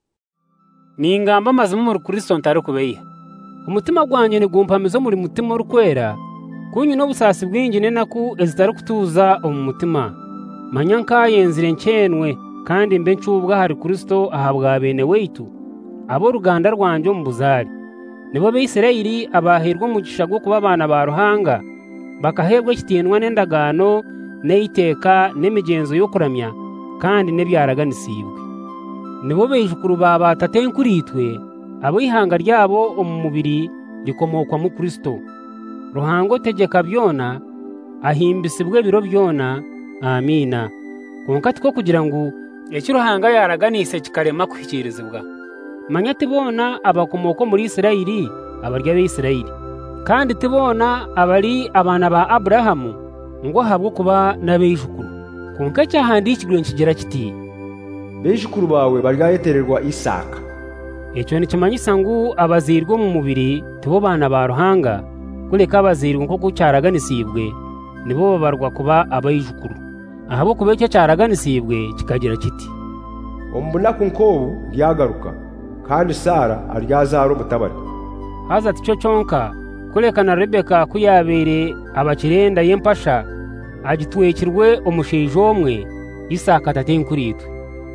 Ningamba mazimu muri Kristo ntari kubeya. Umutima gwanjye ni gumpamizo muri mutima urukwera, kunyu no busasi bwingi nenaku ezitari kutuza mu mutima. Manya nkayenzire nkenwe kandi mbe ncubwa hari Kristo ahabwa bene weitu, abo ruganda rwanje mu buzari. Nibo Bisirayeli abahirwa mu gishago kuba abana ba ruhanga, bakahebwa kitienwa n'endagano n'iteka n'emigenzo yo kuramya kandi nebyaraganisibwe. Nibo bejukuru baba tatenkuritwe, abo ihanga ryabo mu mubiri rikomokwa mu Kristo. Ruhango tegeka byona ahimbisibwe biro byona. Amina. Konkati ko kugira ngo ekiruhanga yaraganise kikarema kwikirizibwa. Manya tibona abakomoko muri Isirayeli abarya b'Isirayeli, kandi tibona abari abana ba Abrahamu ngo habwo kuba nabejukuru. Konka cyahandikirwe nkigera kiti, bejukuru bawe baryayetererwa Isaka. Ecyo ni kimanyisa ngo abazirwa mu mubiri tibo bana ba ruhanga, kureka abazirwa nko kucyaraganisibwe nibo babarwa kuba abayijukuru. Ahabo kubecyo cyaraganisibwe kikagira kiti, ombuna kunkobu ryagaruka kandi Sara aryazaro mutabari. Haza ticho chonka kureka na Rebeka kuyabere abakirenda yempasha agitwekirwe omusheije omwe Isaka tatenkuritwe.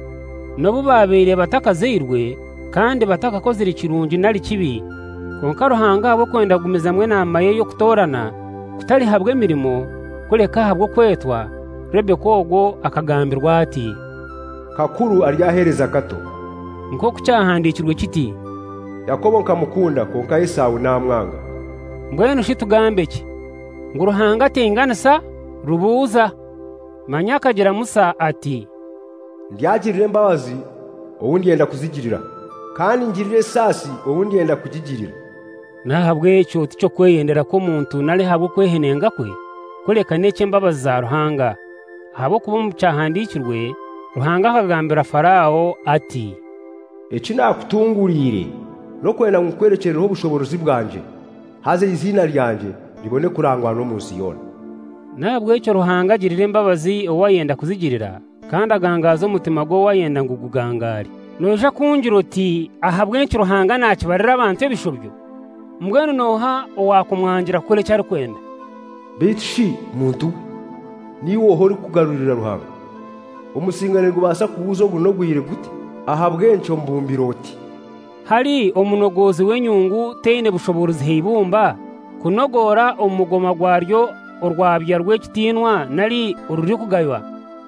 Nobo babere batakazirwe kandi batakakozira ikirungi nari kibi, konka ruhanga abo kwenda gumiza mwe namaye yo kutorana kutari habwe mirimo, kureka habwo kwetwa. Rebeka ogo akagambirwa ati, kakuru aryahereza gato. Nko kucyahandikirwe kiti, Yakobo nkamukunda konka Esawu namwanga. Mbwenu shitugambe ki ngo ruhanga tenganisa rubuza. Manya akagira Musa ati, ndyagirire mbabazi ubundi yenda kuzigirira, kandi ngirire sasi ubundi yenda kugigirira. Nahabwe ecyo tico kweyendera ko muntu nari habwo kwehenenga kwe, kureka neke mbabazi za ruhanga. Habo kuba mu cyahandikirwe ruhanga akagambira Farao ati, eki nakutungurire no kwenda nkwerekereho ubushobozi bwanje, haze izina ryanje libone kurangwa no munsi yona. Nabwo icyo ruhanga agirire imbabazi uwayenda kuzigirira, kandi agangaza umutima go wayenda ngo gugangari. Noja kungira uti ahabwe icyo ruhanga nakibarira abantu bishobyo. Mbwenu noha owakumwangira kure cyari kwenda. Bitshi muntu ni wohori kugarurira ruhanga. Umusinganirwa basa kubuzo gunogwire gute ahabwe ncyo mbumbiroti. Hari omunogozi w'enyungu teine bushobozi heibumba kunogora omugoma gwaryo urwabya rw'ekitinwa nari ururi kugaywa.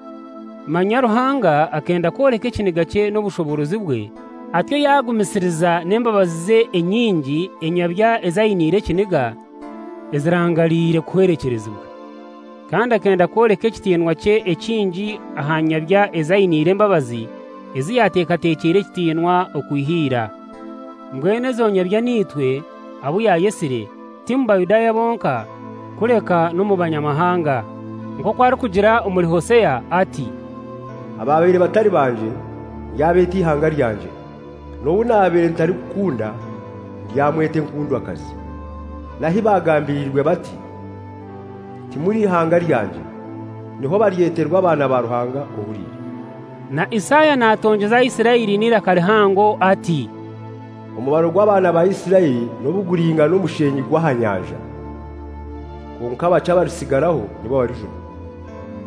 Manya ruhanga akenda koreka ekiniga cye n'obushobozi bwe, atyo yagumisiriza n'embabazi ze enyingi enyabya ezayinire kiniga ezirangalire kuherekerezibwa, kandi akenda koreka ekitinwa cye ekingi ahanyabya ezayinire embabazi eziyatekatekere ekitinwa okwihira. Mbwene zonyabya nitwe abo yayesire timu Bayudaya bonka, kureka no mu banyamahanga. Nko kwari kugira umuri Hoseya ati, ababere batari banje yabeti ihanga ryanje, no unabere ntari kukunda ryamwete nkundwa akazi. Nahi bagambirirwe bati, timuri ihanga ryanje niho baryeterwa abana ba ruhanga uburire. Na Isaya natongeza Isirayeli nirakarihango ati, umubaro gw'abana ba Isirayeli n'obuguringa n'umushenyi gw'ahanyanja, konka baca barisigaraho nibo barijuru.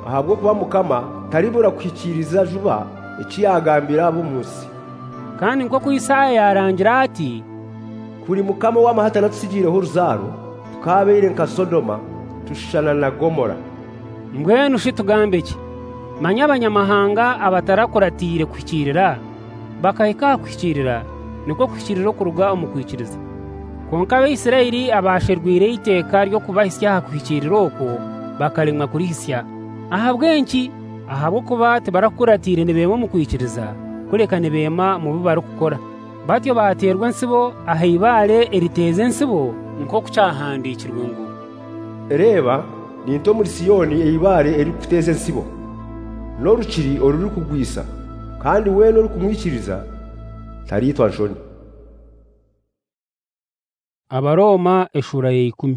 ahabwo kuba Mukama taribura kwikiriza juba ikiyagambira abo munsi. kandi nko ku Isaya yarangira ati Kuri Mukama w'amahata tusigireho ruzaro tukabere nka Sodoma tushana na Gomora. mbwenu ushitugambe ki manya abanyamahanga abatarakuratire kwikirira bakahika kwikirira niko kwikirira kuruga umukwikiriza konka Abisirayeli abasherwire iteka ryo kubahisya kwikirira uko bakarimwa kuri hisya ahabwenki ahabwo kuba barakuratire nebema mu kwikiriza kurekane bema mu bibaro gukora batyo baterwa nsibo ahibare eriteze nsibo nko kucahandikirwe ngo Reba ninto muri Siyoni eibare eri kuteze nsibo no rukiri oruri kugwisa kandi we no kumwikiriza taritwa nshoni. Abaroma eshura ye 10.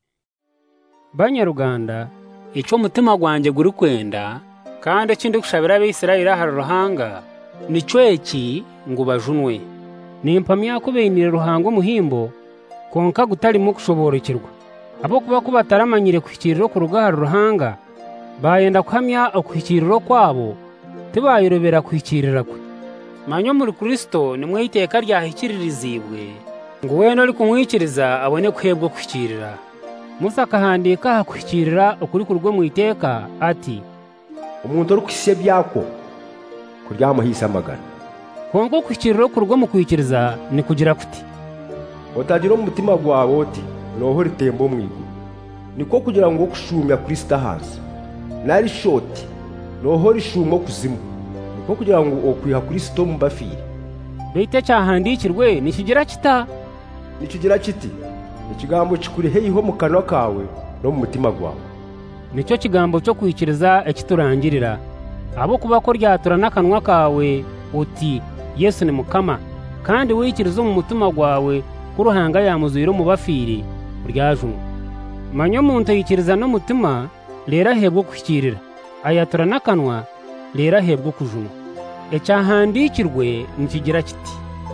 Banyaruganda ico mutima gwanje guri kwenda kandi kindi kushabira Abisirayeli hari ruhanga nico eki ngo bajunwe nimpamya kubenire ruhango muhimbo konka gutari mu kushoborokirwa abo kuba kubataramanyire kwikiriro ku rugahara ruhanga bayenda kuhamya okwikiriro kwabo tibayirobera kwikirira kwe manyo muri Kristo nimwe iteka ryahikiririzibwe ngo we no kumwikiriza abone kwebwo kwikirira Musa kahandika kwikirira ukuri kurwo mu iteka ati umuntu rukisye byako kuryamahisa amagana konko kwikiriro kurwo mu kwikiriza ni kugira kuti otagira umutima gwawe oti noho ritembo mwigu niko kugira ngo kushumya Kristo hanze nari shoti noho rishumo kuzimu niko kugira ngo okwiha Kristo mu bafiri bite cyahandikirwe nikigira kita nikigira kiti ikigambo kikuri heyiho mu kanwa kawe no mu mutima gwawe nicyo kigambo cyo kwikiriza ekiturangirira abo kuba ko ryatura n'akanwa kawe uti Yesu ni Mukama kandi wikiriza mu mutima gwawe kuruhanga yamuzuyiro mu bafiri uryajumwe manyo muntu yikiriza no mutima lera hebwo kwikirira ayatura n'akanwa lera hebwo kujumwa ecyahandikirwe nikigira kiti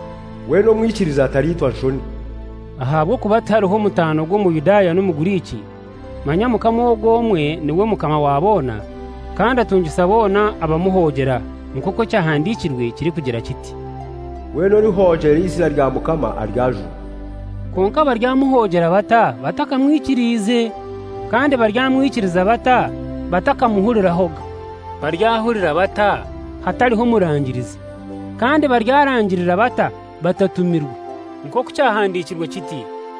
we no mwikiriza taritwa nshoni ahabwo kuba tariho mutano gwo mu Yudaya no mu Guriki manya Mukama wogomwe niwe Mukama wabona kandi atungisa bona abamuhogera nkoko cyahandikirwe kiri kugira kiti we no rihogera izina rya Mukama aryaju konka baryamuhogera batakamwikirize kandi baryamwikiriza batakamuhurira hoga baryahurira hatariho murangirize kandi baryarangirira batatumirwa nkoko cyahandikirwe kiti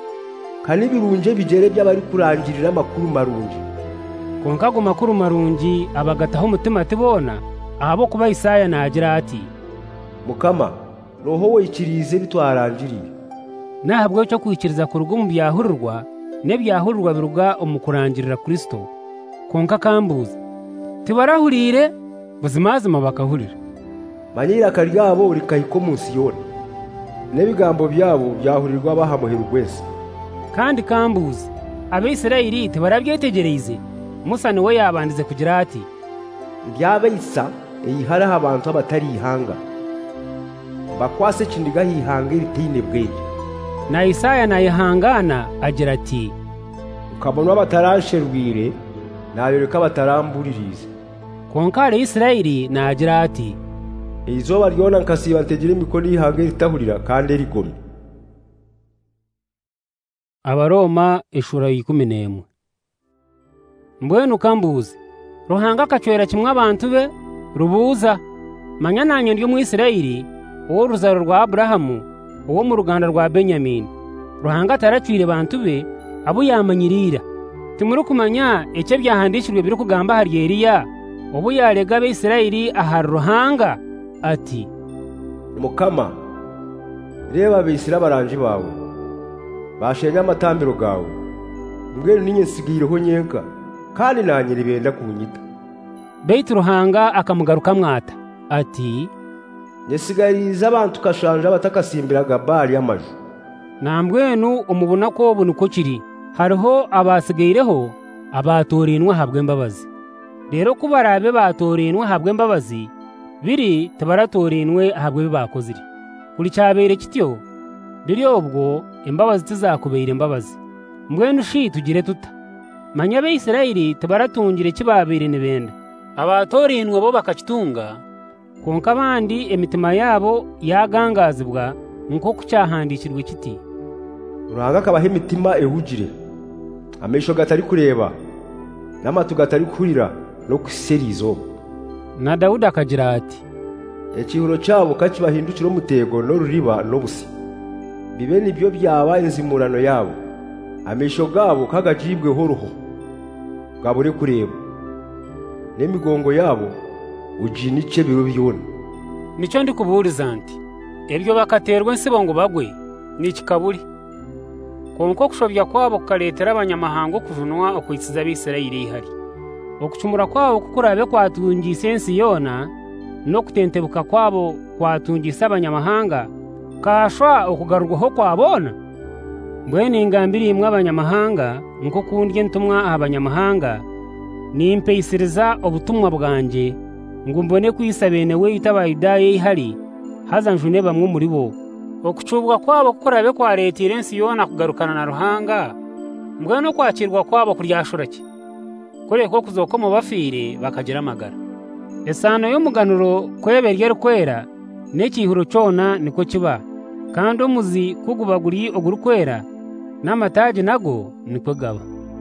kandi birunje bigere by'abari kurangirira makuru marungi konka go makuru marungi abagataho umutima tibona abo kuba Isaya nagira ati Mukama roho we ikirize bitwarangiriye nahabwo cyo kwikiriza ku rugo mu byahurirwa n'ebyahurwa biruga umukurangirira Kristo konka kambuza tibarahurire buzimazima bakahurira manyira karyabo uri kahiko mu Siyoni nebigambo byabo byahurirwa bahamuhera gwese kandi kambuza Abisirayeli tibarabyetegereze Musa niwe yabandize kugira ati byabeyisa eyihara abantu abatari ihanga bakwase kindiga hihanga iritine bwenge na Isaya nayihangana agira ati ukabona abatarasherwire nabereka bataramburirize konkare Isirayeli nagira ati izoba ryona nkasiba ntegera imikono yihanga iritahurira kandi rigomye. Abaroma eshura 11. Mbwenu kambuzi ruhanga kacwera kimwe abantu be rubuza manya nanye ryo mu Isirayeli uwo ruzaro rwa Abrahamu uwo mu ruganda rwa Benyamini ruhanga taracwire abantu be abo yamanyirira timuri kumanya icyo byahandikirwe biri kugamba hari Eliya ubu yarega Abisirayeli ahari ruhanga ati Mukama reba Abisirayeli baranji bawe bashenye amatambiro gawe mbwenu ninyensigireho nyenka kandi nanyiri benda kunyita Beitu ruhanga akamugaruka mwata ati nyesigariza abantu kashanja batakasimbiraga Bali y'amaju nambwenu umubona ko bunuko kiri hariho abasigayireho abatorinwa habwe mbabazi rero kubarabe batorinwa habwe mbabazi biri tabaratorinwe habwe bakoziri kuri cyabere kityo rero ubwo imbabazi tizakubera imbabazi mbwenu shi tugire tuta manya Abisirayeli tabaratungire kibabere nibenda abatorindwe bo bakakitunga konka abandi emitima yabo yagangazibwa nko kucyahandikirwe kiti Ruhanga akabaha imitima ehugire, amisho gatari kureba n'amatu gatari kurira no kuserizo. Na Dawudi akagira ati Ekihuro cyabo kakibahindukira umutego no ruriba no busi. Bibe nibyo byaba inzimurano yabo. Amisho gabo kagajibweho ruho gabure kureba. N'emigongo yabo ujinice biro byona. Nico ndi kuburiza nti ebyo bakaterwa nsibongo bagwe n'ikikaburi. Konko kushobya kwabo kaletera abanyamahanga kuvunwa okwitsiza abisirayeli ihari. Okucumura kwabo kukurabe kwatungisa ensi yona no kutentebuka kwabo kwatungisa abanyamahanga kashwa okugarurwaho kwabona. Mbwene ingambiri imwe abanyamahanga nko kundye ntumwa abanyamahanga nimpeyisiriza obutumwa bwanje ngo mbone kwisabenewe itabayudaye ihari hazanjune bamwe muri bo. Okucubwa kwabo kukurabe kwaletira ensi yona kugarukana na Ruhanga mbwene no kwakirwa kwabo kuryashuraki kureko kuzokoma bafire bakagira amagara. Esano y'umuganuro kweberye rukwera n'ekihuro cyona niko kiba kandi omuzi kugubaguri ogurukwera n'amataji nago niko gaba.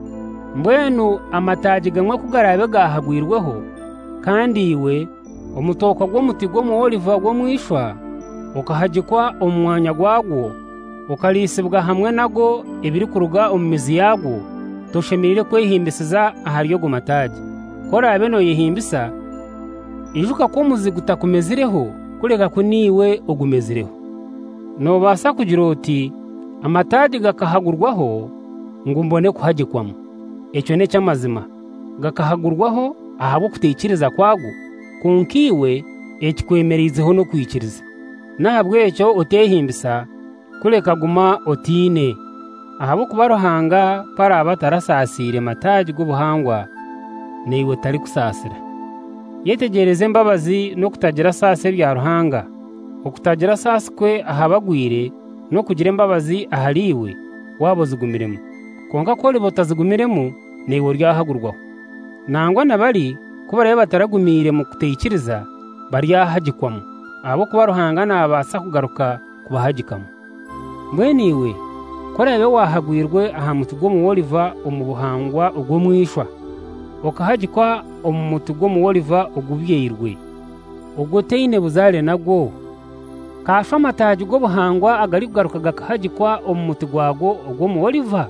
Mbwenu amataji gamwe kugarabe gahagwirweho kandi iwe omutoko gw'omuti gw'omu oliva gw'omwishwa ukahagikwa omwanya gwagwo ukalisibwa hamwe nago ebiri kuruga omu mizi yagwo toshemirire kwehimbisiza aharyo gumataji korabe no yehimbisa ijuka ko muzi gutakumezireho kureka kuniwe ogumezireho no basa kugira oti amataji gakahagurwaho ngo mbone kuhagikwamo. Ecyo ne cyamazima gakahagurwaho ahabo kutekereza kwago kunkiwe ekikwemerizeho no kwikiriza nahabwe ecyo otehimbisa kureka guma otine ahabo kubaruhanga para abatarasasire mataji g'ubuhangwa niwe tari kusasira. Yetegereze mbabazi no kutagira sase bya Ruhanga okutagira sase kwe ahabagwire no kugira mbabazi ahaliwe wabozigumiremo konka ko libotazigumiremo niwe ryahagurwaho nangwa nabali kuba reba bataragumire mu kuteikiriza baryahagikwamo abo kuba Ruhanga nabasa kugaruka kubahagikamo. Mbweniwe korebe wahagwirwe ahamuti gwo mu oliva omu buhangwa ugwo mwishwa okahagikwa omu muti gwo mu oliva ogubyirwe ugwo teine buzale nagwo kashwa amataji gwo buhangwa agari kugaruka gakahagikwa omu muti gwagwo ugwo mu oliva.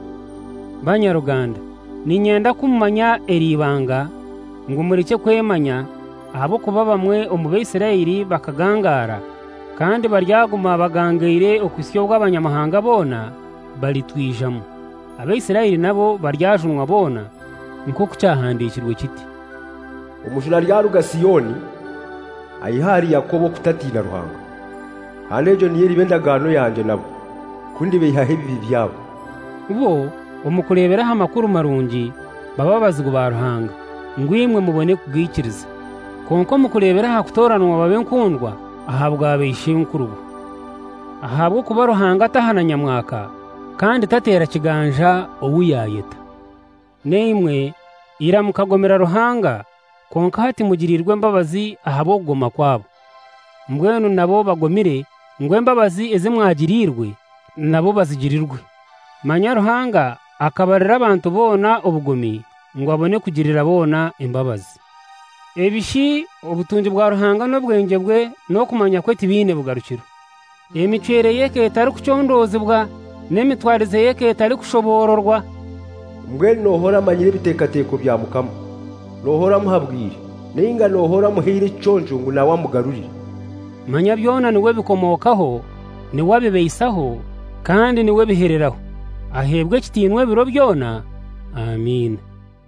Banyaruganda ninyenda kumanya eribanga ngo murike kwemanya abo kuba bamwe omu Bisirayeli bakagangara kandi baryaguma bagangaire okwisyo bw'abanyamahanga bona balitwijamo Abisirayeli nabo baryajunwa bona nko kucyahandikirwe kiti Umushuna ryaruga Siyoni ayihari Yakobo kutatina Ruhanga hanejo niyeri bendagano yanje nabo kundi behahe bibi byabo bo umukureberaho amakuru marungi bababazwa ba Ruhanga ngwimwe mubone kugikiriza konko mukureberaho kutoranwa babe nkundwa ahabwa abishinkuru ahabwo kuba Ruhanga tahana nyamwaka kandi tatera kiganja owuyayeta nemwe iramukagomera Ruhanga konka hati mugirirwe mbabazi ahabo goma kwabo mbwenu nabo bagomire ngwe mbabazi ezimwagirirwe nabo bazigirirwe. Manya Ruhanga akabarira abantu bona obugomi ngo abone kugirira bona imbabazi. Ebishi obutunji bwa Ruhanga n'obwenge bwe no kumanya kwe tibine bugarukiro. Emicere yeke etari kucondozibwa n'emitwarize yeke etari kushobororwa. Mbwenu nohora manyire bitekateko bya Mukama nohora muhabwire ninga nohora muhire conjungu na wamugarurira. Manya byona niwe bikomokaho niwe bibeisaho kandi niwe bihereraho ahebwe kitinwe biro byona. Amin.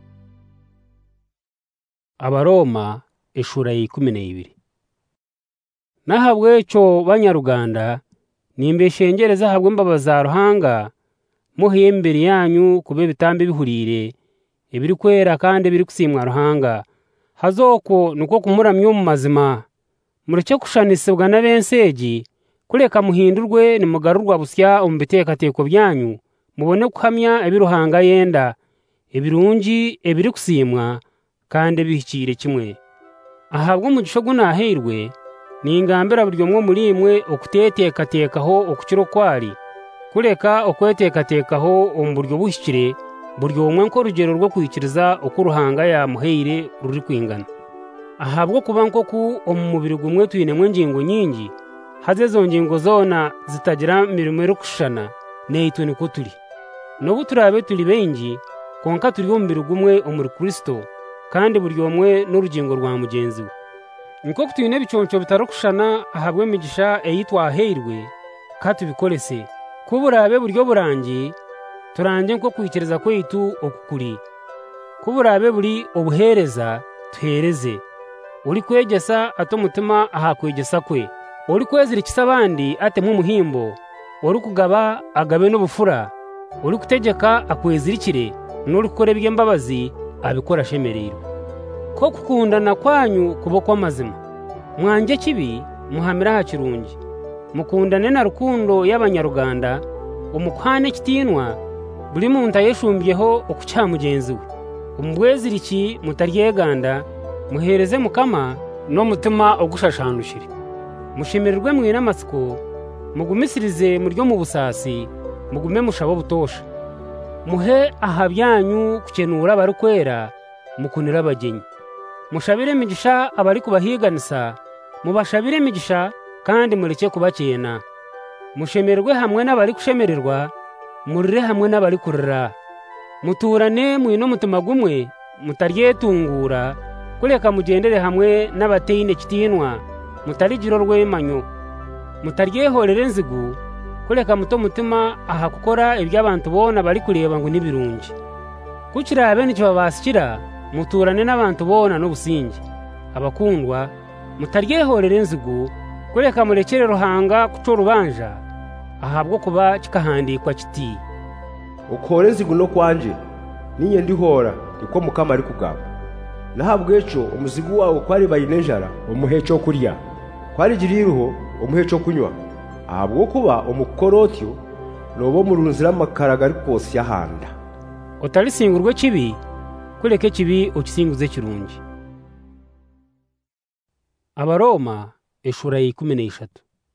Abaroma eshura 12. Nahabwe cyo Banyaruganda nimbeshengereza habwe mbabaza Ruhanga muhembere yanyu kube bitambe bihurire ebiri kwera kandi biri kusimwa Ruhanga hazoko nuko kumuramya mu mazima mureke kushanisibwa n'abenseji kureka muhindurwe nimugarurwa busya omubitekateko byanyu mubone kuhamya ebiruhanga yenda ebirungi ebiri kusimwa kandi bihikire kimwe. Ahabwo umugisha gunahirwe ningambira buri umwe muri imwe okutetekatekaho okukiro kwari kureka okwetekatekaho omu buryo buhikire buri umwe nko rugero rwo kwikiriza uko Ruhanga yamuheire ruri kwingana. Ahabwo kuba nkoku omu mubiri gumwe tuyinemwe engingo nyingi, haze ezo ngingo zona zitagira mirimo erukushana, neitwe niko turi. Nobu turabe turi bengi konka turi omubiri gumwe omuri Kristo, kandi buri umwe n'urugingo rwa mugenzi we. Nko tuyine ebiconco bitarukushana ahabwe emigisha eyitwaheirwe katubikolese kuburabe buryo burangi turange nko kwikiriza kwaitu okukuri. Kuburabe buri obuhereza tuhereze. Uri kwegesa ate omutima aha kwegesa kwe. Uri kwezirikisa abandi ate mu muhimbo. Uri kugaba agabe n'obufura. Uri kutegeka akwezirikire. N'uri kukora eby'embabazi abikora ashemereirwe. Ko kukundana kwanyu kuba kw'amazima. Mwanje kibi muhamira ha kirungi. Mukundane na rukundo y'Abanyaruganda, omukwane kitinwa buri muntu ayeshumbyeho okucya mugenzi we. Omubweziriki mutaryeganda, muhereze Mukama n'omutima ogushashandushire. Mushemererwe mwine amatsiko, mugumisirize muryo mu busasi, mugume mushaba obutosha. Muhe aha byanyu kukenura barikwera, mukunira abagenyi. Mushabire emigisha abari kubahiganisa, mubashabire emigisha kandi mureke kubacyena. Mushemererwe hamwe n'abari kushemererwa, murire hamwe n'abari kurira. Muturane mwine omutima gumwe, mutaryetungura, kureka mugendere hamwe n'abateine kitinwa, mutarigira orwemanyo. Mutaryehorere enzigu, kureka muto omutima aha kukora eby'abantu boona bari kureba ngu nibirungi. Kukirabe nikibabasikira, muturane n'abantu boona n'obusingi. Abakundwa, mutaryehorere enzigu, kureka murekere Ruhanga kuca orubanja, ahabwo kuba kikahandikwa kiti, okore enzigu no kwanje ninye ndihora niko Mukama ari kugamba. Nahabwo eco omuzigu wawe kwari bayine enjara omuhe eco kurya, kwari giriruho omuhe eco kunywa. Ahabwo kuba omukukora otyo noba omurunzira amakara gari kwosya handa. Otalisingurwe kibi, kureka ekibi okisinguze kirungi. Abaroma eshura ya 13.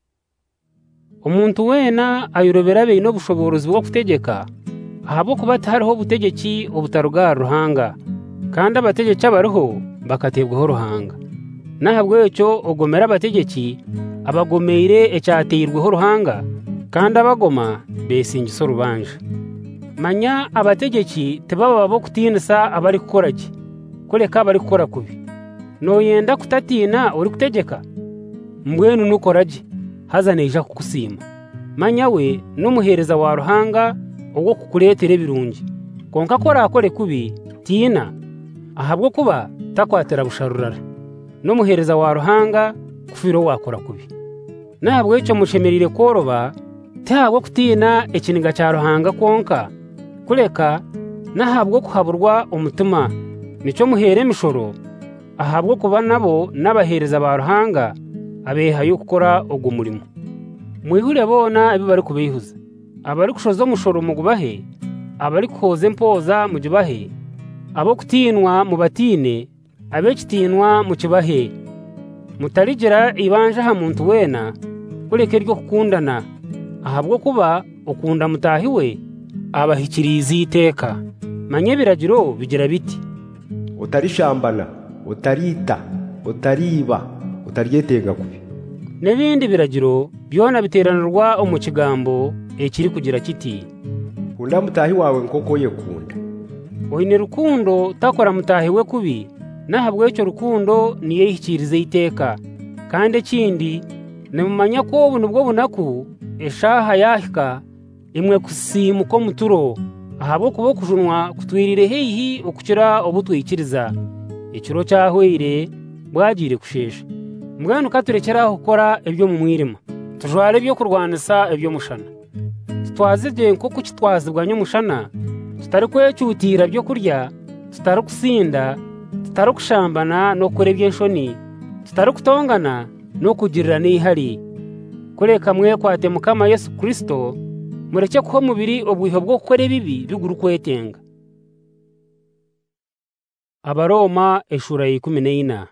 Omuntu wena ayirobera beine obushobozi bwo kutegeka, ahabwo kuba hariho obutegeki obutarugara Ruhanga, kandi abategeki abariho bakatebwaho Ruhanga. Nahabwo ekyo ogomera abategeki abagomeire ekyateirweho Ruhanga, kandi abagoma besingisa orubanja. Manya abategeki tebaba bo kutinisa abari kukoraki, kureka abari kukora kubi. Noyenda kutatiina uri kutegeka, mbwenu nukoraki haza neija kukusima. Manya we n'umuhereza wa Ruhanga ogwo kukuletera ebirungi, konka kora akore kubi tiina, ahabwo kuba takwatira busharurara. N'umuhereza wa Ruhanga kufiro wakora kubi. Nahabwo ekyo mushemerire koroba, tahabwo kutiina ekiniga kya Ruhanga konka, kureka nahabwo kuhaburwa omutima, nico muhere emishoro, ahabwo kuba nabo n'abahereza ba Ruhanga abehayo kukora ogwo murimo. Mwihure boona ebi bari kubihuza. Abari kushoza omushoro mugubahe, abari kuhoza empoza mugibahe, abo kutiinwa mubatiine, abekitinwa mukibahe. Mutarigira ibanja aha muntu wena, kureka eryo kukundana, ahabwo kuba okunda mutahi we abahikiriza iteka. Manye biragiro bigira biti: utarishambana, utarita, utariba, utaryetenga kubi. N'ebindi biragiro byona biteranirwa omu kigambo ekiri kugira kiti, kunda mutahi wawe nkoko yekunda. Oine rukundo takora mutahi we kubi, nahabwo ekyo rukundo niye ihikirize iteka. Kandi ekindi nimumanya ko obu nibwo bunaku eshaha yahika imwe kusimuka omuturo, ahabwo kuba okujunwa kutwirire heihi okukira obutwikiriza. Ekiro kyahwire bwagire kushesha. Mbwenu katurekeraho kukora ebyo mu mwirima, tujware ebyo kurwanisa ebyo mushana. Tutwazije nk'uko kitwazibwa nyomushana, tutari kwecyutira byo kurya, tutari kusinda, tutari kushambana no kukora eby'enshoni, tutari kutongana no kugirira n'ihari. Kureka mwekwate Mukama Yesu Kristo, mureke kuha omubiri obwiho bwo gukora ebibi biguru kwetenga. Abaroma eshura 14.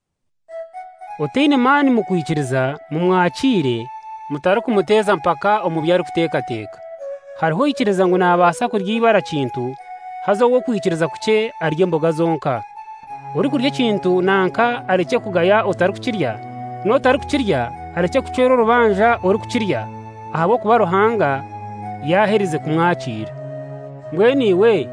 Otaine mani mukwikiriza mumwakire mutari kumuteza mpaka omubyari kuteekateka. Hariho ikiriza ngu nabasa kurya ibara kintu hazo wo kwikiriza kuke arye emboga zonka. Uri kurya kintu nanka areke kugaya otari kukirya, n'otari kukirya areke kucwera orubanja ori kukirya, ahabo kuba Ruhanga yaherize kumwakira. Mbwenu iwe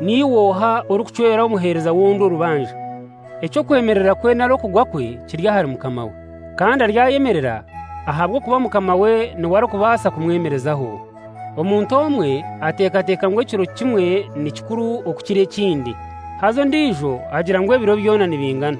niwoha ori kucwera omuheereza wundi orubanja. Ekyo kwemerera kwe naro kugwa kwe kirya hari mukama we, kandi aryayemerera ahabwo kuba mukama we niwari kubasa kumwemerezaho. Omuntu omwe ateekateka ngu ekiro kimwe ni kikuru okukira ekindi, hazo ndijo agira ngu ebiro byona nibingana.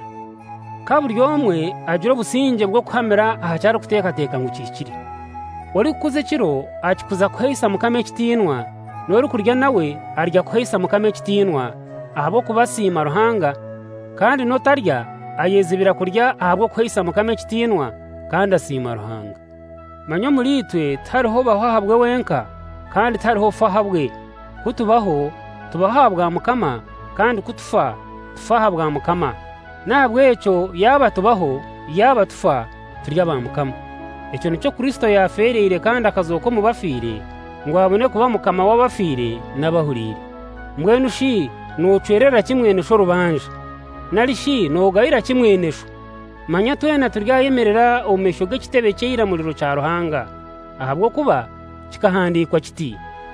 Ka buri omwe agira obusinge bwo kuhamira aha kyari kuteekateka ngu kikiri. Ori kukuza ekiro akikuza kuheisa mukama ekitiinwa, n'ori kurya nawe arya kuheisa mukama ekitiinwa ahabwo kuba asiima Ruhanga, kandi n'otarya ayezibira kurya ahabwo kuheisa mukama ekitiinwa kandi asiima Ruhanga. Manya omuri itwe tihariho baho ahabwe wenka kandi tihariho fa ahabwe. Kutubaho tubaho ahabwa mukama, kandi kutufa tufa ahabwa mukama. Nahabwe ekyo yaba tubaho yaba tufa turi aba mukama. Ekyo nicyo Kristo yafereire kandi akazoka mu bafiire ngo abone kuba mukama w'abafiire n'abahuriire. Mbwenu shi nocwerera kimwenesho rubanja, nari shi nogayira kimwenesho. Manya twena turyayemerera omumesho g'ekitebe cy'eiramuriro kya Ruhanga, ahabwo kuba kikahandikwa kiti,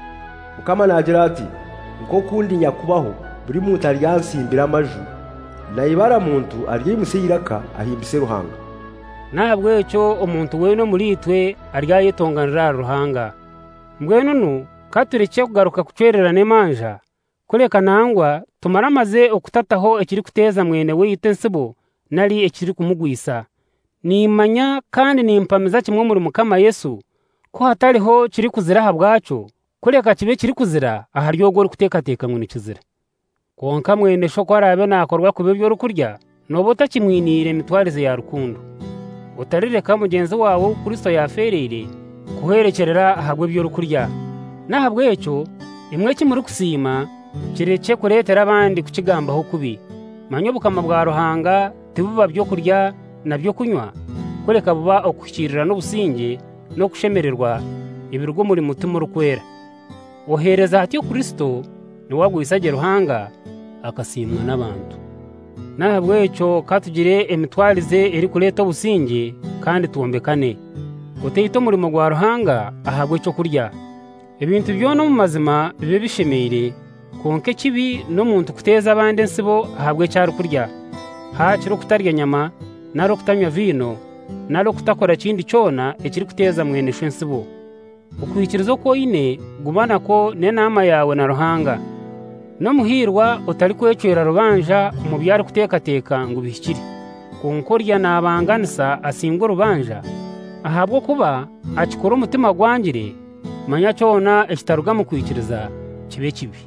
Mukama nagira ati, nko kundi nyakubaho buri muntu aryansimbira amaju, naibara muntu ary'imusiyiraka ahimbise Ruhanga. Nahabwo ekyo omuntu weno muri itwe aryayetonganira Ruhanga. Mbwenu nu katureke kugaruka kucwerera n'emanja, kureka nangwa tumaramaze okutataho ekiri kuteza mwene weyite nsibo nari ekiri kumugwisa. Nimanya kandi nimpamiza kimwe muri mukama Yesu ko hatariho kiri kuzira habwaco, kureka kibe kiri kuzira aharyogo ori kuteekateka ngu nikizira. Konka mwene sho kwarabe nakorwa kuba ebyo ori kurya noba otakimwiniire emitwarize ya rukundo. Otarireka mugenzi wawe Kristo yafereire kuherekerera ahabwe ebyo ori kurya. Nahabwo ekyo imwe kimuri kusiima kireke kureetera abandi kukigambaho kubi. Manya obukama bwa Ruhanga tibuba byo kurya na byo kunywa, kureka buba okuhikirira n'obusinge n'okushemererwa ebiruga omuri mutima orukwera. Ohereza hatyo Kristo niwagwisage Ruhanga akasiimwa n'abantu. Nahabwo ekyo katugire emitwarize eri kuleeta obusinge kandi tuwombekane. Otaite omurimo gwa Ruhanga ahabwe ekyo kurya. Ebintu byona omu mazima bibe bishemeire, konka ekibi n'omuntu kuteeza abandi ensibo ahabwe ekyari kurya. Hakiri okutarya nyama, nari okutanywa vino, nari okutakora kindi kyona ekiri kuteeza mwenesho ensibo. Okwikiriza okwoine guma nako n'enaama yawe na Ruhanga. N'omuhirwa otari kwecwera rubanja omu byari kuteekateka ngu bihikire, konka orya nabanganisa asinga orubanja, ahabwo kuba akikora omutima gwangire. Manya kyona ekitaruga mu kwikiriza kibe kibi.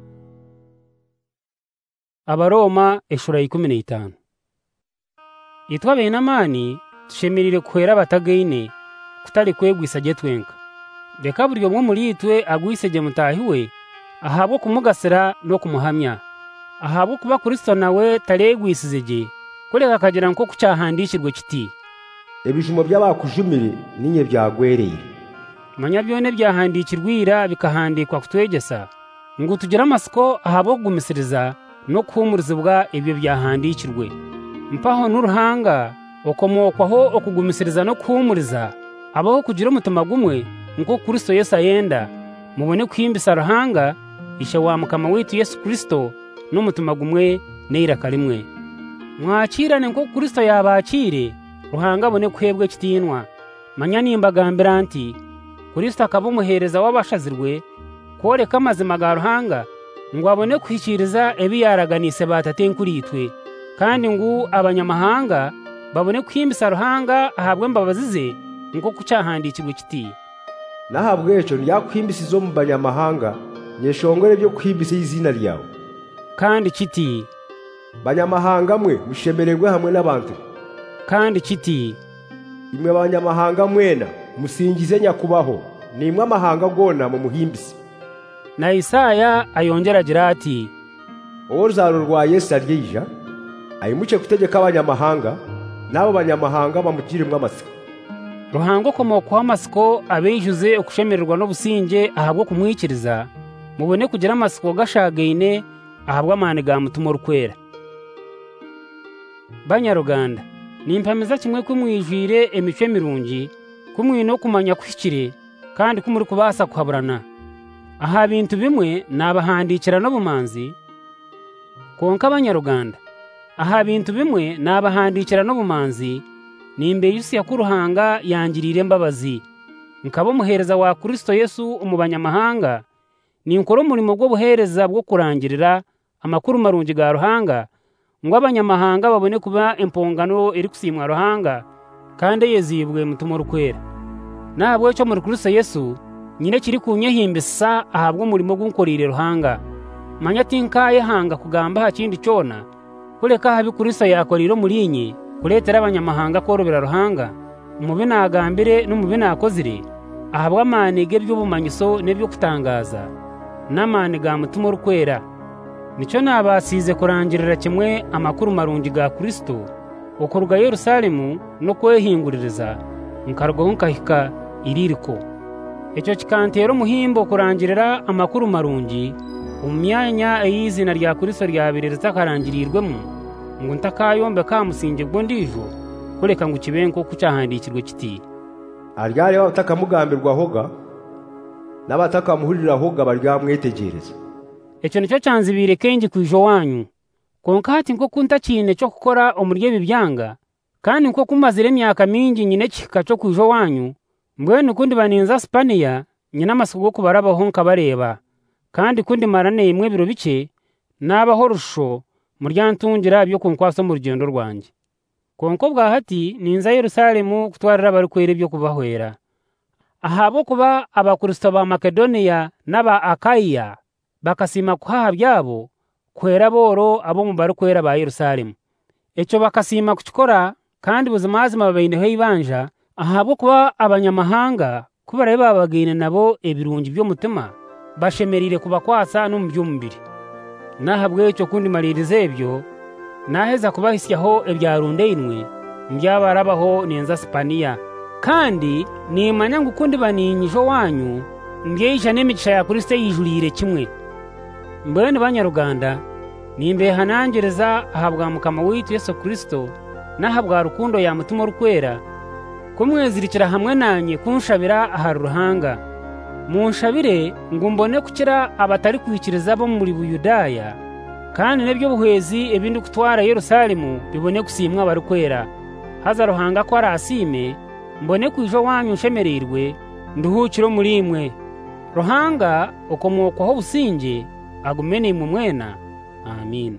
Abaroma eshura 15. Itwe abaine amaani tushemerire kuhwera abatagaine kutari kwegwisa gye twenka. Leka buri omwe muri itwe agwise gye mutaahi we ahabwo kumugasira n'okumuhamya, ahabwo kuba Kristo nawe taregwisize gye, kureka akagira nko kukyahandikirwe kiti, Ebijimo by'abakujumire ninye byagwereye. Manya byone byahandikirwira bikahandikwa kutwegesa ngo tugire amasiko ahabwo kugumisiriza no kuhumurizibwa ebyo byahandikirwe. Mpaho n'Uruhanga okomokwaho okugumisiriza no kuhumuriza abaho kugira omutima gumwe nko Kristo Yesu ayenda, mubone kuhimbisa Ruhanga ishe wa mukama witu Yesu Kristo n'omutima gumwe n'eiraka rimwe. Mwakirane nko Kristo yabakire, Ruhanga abone kuhebwa ekitiinwa. Manya nimbagambira nti Kristo akaba omuheereza w'abashazirwe kworeka amazima ga Ruhanga ngu abone kuhikiriza ebi yaraganise batate nkuri itwe, kandi ngu abanyamahanga babone kuhimbisa Ruhanga ahabwe embabazi ze nko kukyahandikirwe kiti, Nahabwo ekyo ndyakuhimbisiza omu banyamahanga nyeshongore byo kuhimbisa izina lyawe. kandi kiti, Banyamahanga mwe mushemererwe hamwe n'abantu, kandi kiti, imwe abanyamahanga mwena musingize nyakubaho, nimwe amahanga gona mu muhimbisi. Na Isaya ayongera agira ati, uruzaru rwa Yesu aryija ayimuce kutegeka abanyamahanga nabo banyamahanga bamugiremwe amasiko. Ruhango komoko w'amasiko abejuze okushemererwa n'obusinge ahabwo kumwikiriza mubone kugira amasiko gashagaine ahabwa amani ga mutumo rukwera. Banyaruganda nimpameza kimwe kumwijwire emico mirungi kumwino kumanya kwikire kandi kumuri kubasa kuhaburana. Aha bintu bimwe nabahandikira n'obumanzi konka Banyaruganda aha bintu bimwe nabahandikira n'obumanzi nimbe Yusi yakuruhanga yangirire mbabazi nkabo muhereza wa Kristo Yesu umubanyamahanga ninkoro umurimo gwo buhereza bwo kurangirira amakuru marungi ga ruhanga ngo abanyamahanga babone kuba empongano iri kusimwa ruhanga kandi yezibwe mutumo rukwera. Nabwo cyo muri Kristo Yesu nyine kiri kunyehimbisa ahabwo umurimo gw'unkorire ruhanga manya tinkaye hanga kugamba hakindi cyona kureka habi Kristo yakoriro murinyi kuletera abanyamahanga korobera ruhanga umubi nagambire n'umubi nakozire ahabwa amanege by'ubumanyiso n'ebyo kutangaza n'amani ga mutumo rukwera. Nico nabasize kurangirira kimwe amakuru marungi ga Kristo okuruga Yerusalemu no kwehinguririza nkarugwa nkahika iririko. Ecyo kikantero muhimbo kurangirira amakuru marungi umyanya eyizina rya Kristo ryabireza karangirirwemo ngo ntakayombe kamusinge gwo ndijo kureka ngo kibenko kucyahandikirwe kiti aryari batakamugambirwa hoga n'abatakamuhurira hoga baryamwetegereza. Ecyo nicyo cyanzibire kengi kwijo wanyu konka hati nko kuntakine cyo gukora omurye bibyanga kandi nko kumazire myaka mingi nyine kika cyo kwijo wanyu mbwene kundi baninza Spania nyina amasugo kubarabaho nkabareba kandi kundi marane imwe biro bice nabaho rusho muryantungira byo kunkwaso mu rugendo rwanjye konko bwa hati ninza Yerusalemu kutwarira bari kwere byo kubahwera ahabo kuba abakristo ba Makedonia n'aba Akaya bakasima kuhaha byabo kwera boro abo mu bari kwera ba Yerusalemu. Ecyo bakasima kukikora kandi buzimazima babayineho ibanja ahabo kuba abanyamahanga kubara babagine nabo ebirungi byo mutima bashemerire kubakwasa no mu by'umubiri. Nahabwe ecyo kundi maririze ebyo naheza kubahisyaho ebyarunde inwe mbyabarabaho nenza Spania kandi nimanya ngukundi baninyijo wanyu mbyeja n'emigisha ya Kristo yijurire kimwe. Mbene Banyaruganda nimbe hanangereza ahabwa mukama witu Yesu Kristo nahabwa rukundo ya mutumo rukwera kumwezirikira hamwe nanye kunshabira aha ruhanga munshabire ngo mbone kukira abatari kwikiriza bo muri Buyudaya kandi nebyo buhwezi ebindi kutwara Yerusalemu bibone kusimwa barukwera haza ruhanga ko arasime mbone kwijo wanyu nshemerirwe nduhukiro muri imwe ruhanga ukomoko ho businge agumene mu mwena. Amin.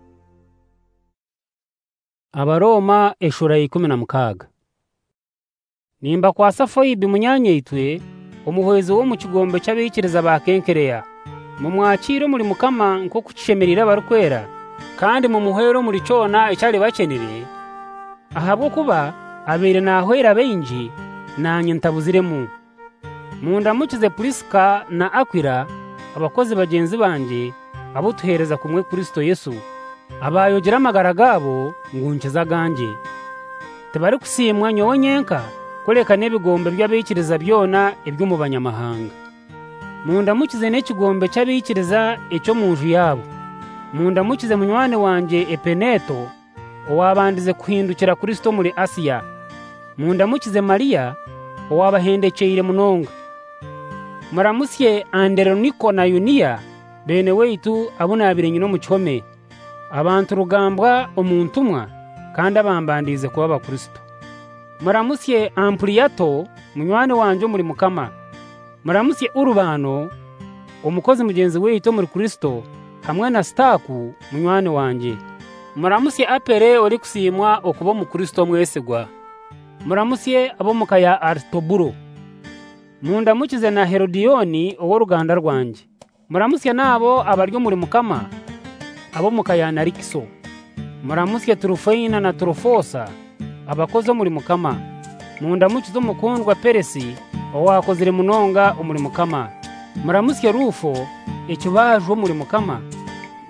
Abaroma eshura 16 nimba kwa Safoyibi munyanye itwe umuhwezi wo mu kigombe cy'abikiriza bakenkereya mu mwakiro muri mukama nko kucishemerira barukwera kandi mu muhero muri cyona icyari bakenere ahabwo kuba abere nahwera benji nanye ntabuziremu mundamukize Priska na Akwila abakozi bagenzi banje abo tuhereza kumwe Kristo Yesu abayogera amagara gabo ngunkiza ganje tebari kusimwa nyonyenka kureka n'ebigombe by'abikiriza byona iby'umubanyamahanga mundamukize n'ekigombe cy'abikiriza ecyo munju yabo mundamukize munywane wanje Epeneto owabandize kuhindukira Kristo muri Asiya mundamukize Maria owabahendekeye munonga muramusye Anderoniko na Yunia bene weitu abunabire nyino mu cyome abantu rugambwa omuntumwa kandi abambandize kuba abakristo muramusye Ampliato munywane wanje muri mukama muramusye Urubano umukozi mugenzi weitu muri Kristo hamwe na Staku munywane wanje muramusye Apere ori kusimwa okubo mu Kristo mwesegwa muramusye abo mukaya Aristoburo mundamukize na Herodioni owo ruganda rwanje muramusye nabo abaryo muri mukama abo mukaya Narikiso muramusye Turufeina na Turufosa abakozo muri mukama mundamukize umukundwa Peresi owakozire munonga umuri mukama muramusye Rufo ecyo baje muri mukama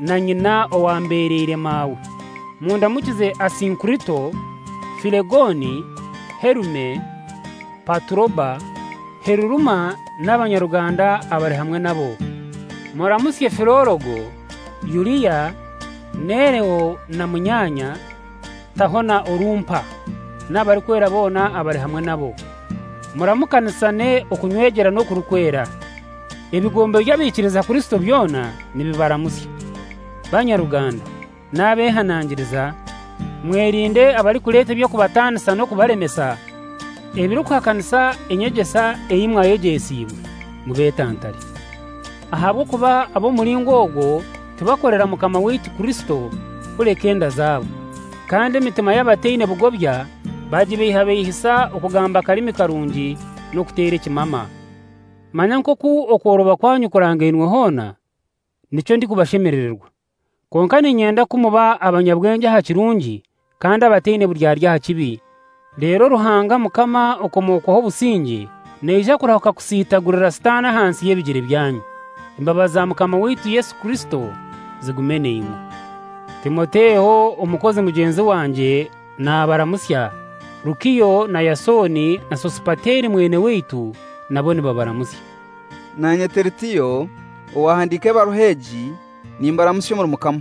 na nyina owamberere mawe. Mundamukize Asinkrito, Filegoni, Herume, Patroba, Heruruma n'abanyaruganda abari hamwe nabo. Muramusye Filologo, Yuliya, Nereo na Munyanya, Tahona Orumpa n'abari kwera bona abari hamwe nabo. Muramukanisane okunywegera no kurukwera. Ebigombe by'abikiriza Kristo byona nibibaramusye. Banyaruganda n'abehanangiriza, mwerinde abari kuleta byo kubatanisa no kubaremesa. Ebirukakanisa enyegesa eyimwayegesiibwe mubetantari. Ahabwo kuba abo muri ngogo tubakorera Mukama witu Kristo kulekenda zabo. Kandi imitima y'abateine bugobya bagibeyihabeyihisa okugamba kalimi karungi no kutere kimama. Manya nkoku okoroba kwanyu kurangainwe hona nico ndi kubashemerererwa. Konka ninyenda kumuba abanyabwenge ha kirungi kandi abateine buryarya ha kibi. Rero Ruhanga Mukama okomokoho busingi neija kurahuka kusitagurira Satani hansi y'ebigere byanyu. Imbabazi za Mukama witu Yesu Kristo zigumene imwe. Timoteho umukozi mugenzi wanje n'abaramusya. Rukiyo na Yasoni na Sosipateri mwene witu nabo nibabaramusya. Nanye Tertiyo owahandike baruheji nimbaramusye mu Mukama.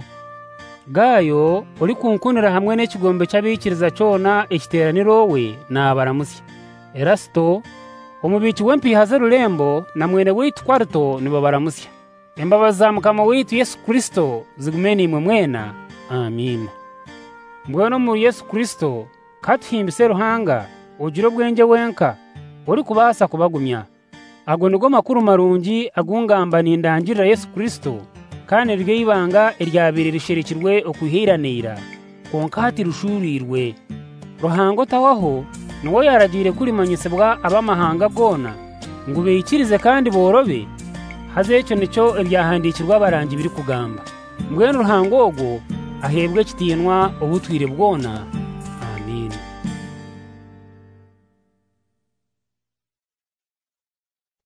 Gayo uri kunkunira hamwe n'ekigombe cy'abikiriza cyona ekiteraniro we n'abaramusya. Erasto omubiki w'empihaze Rulembo na mwene witu Kwarto nibabaramusya. Imbabazi za Mukama witu Yesu Kristo zigumene imwe mwena. Amin. Mbweno mu Yesu Kristo katuhimbise Ruhanga ugire bwenge wenka uri kubasa kubagumya. Ago nigo makuru marungi agungamba nindangirira Yesu Kristo kandi ryibanga eryabiri rishirikirwe okuhiranira konka hati rushurirwe. Ruhango tawaho nuwo yaragire kuri manyisebwa abamahanga gona ngo beyikirize kandi borobe hazecho nico ebyahandikirwa barangi biri kugamba. Mbwenu Ruhango ogo ahebwe kitinwa obutwire bwona. Amin.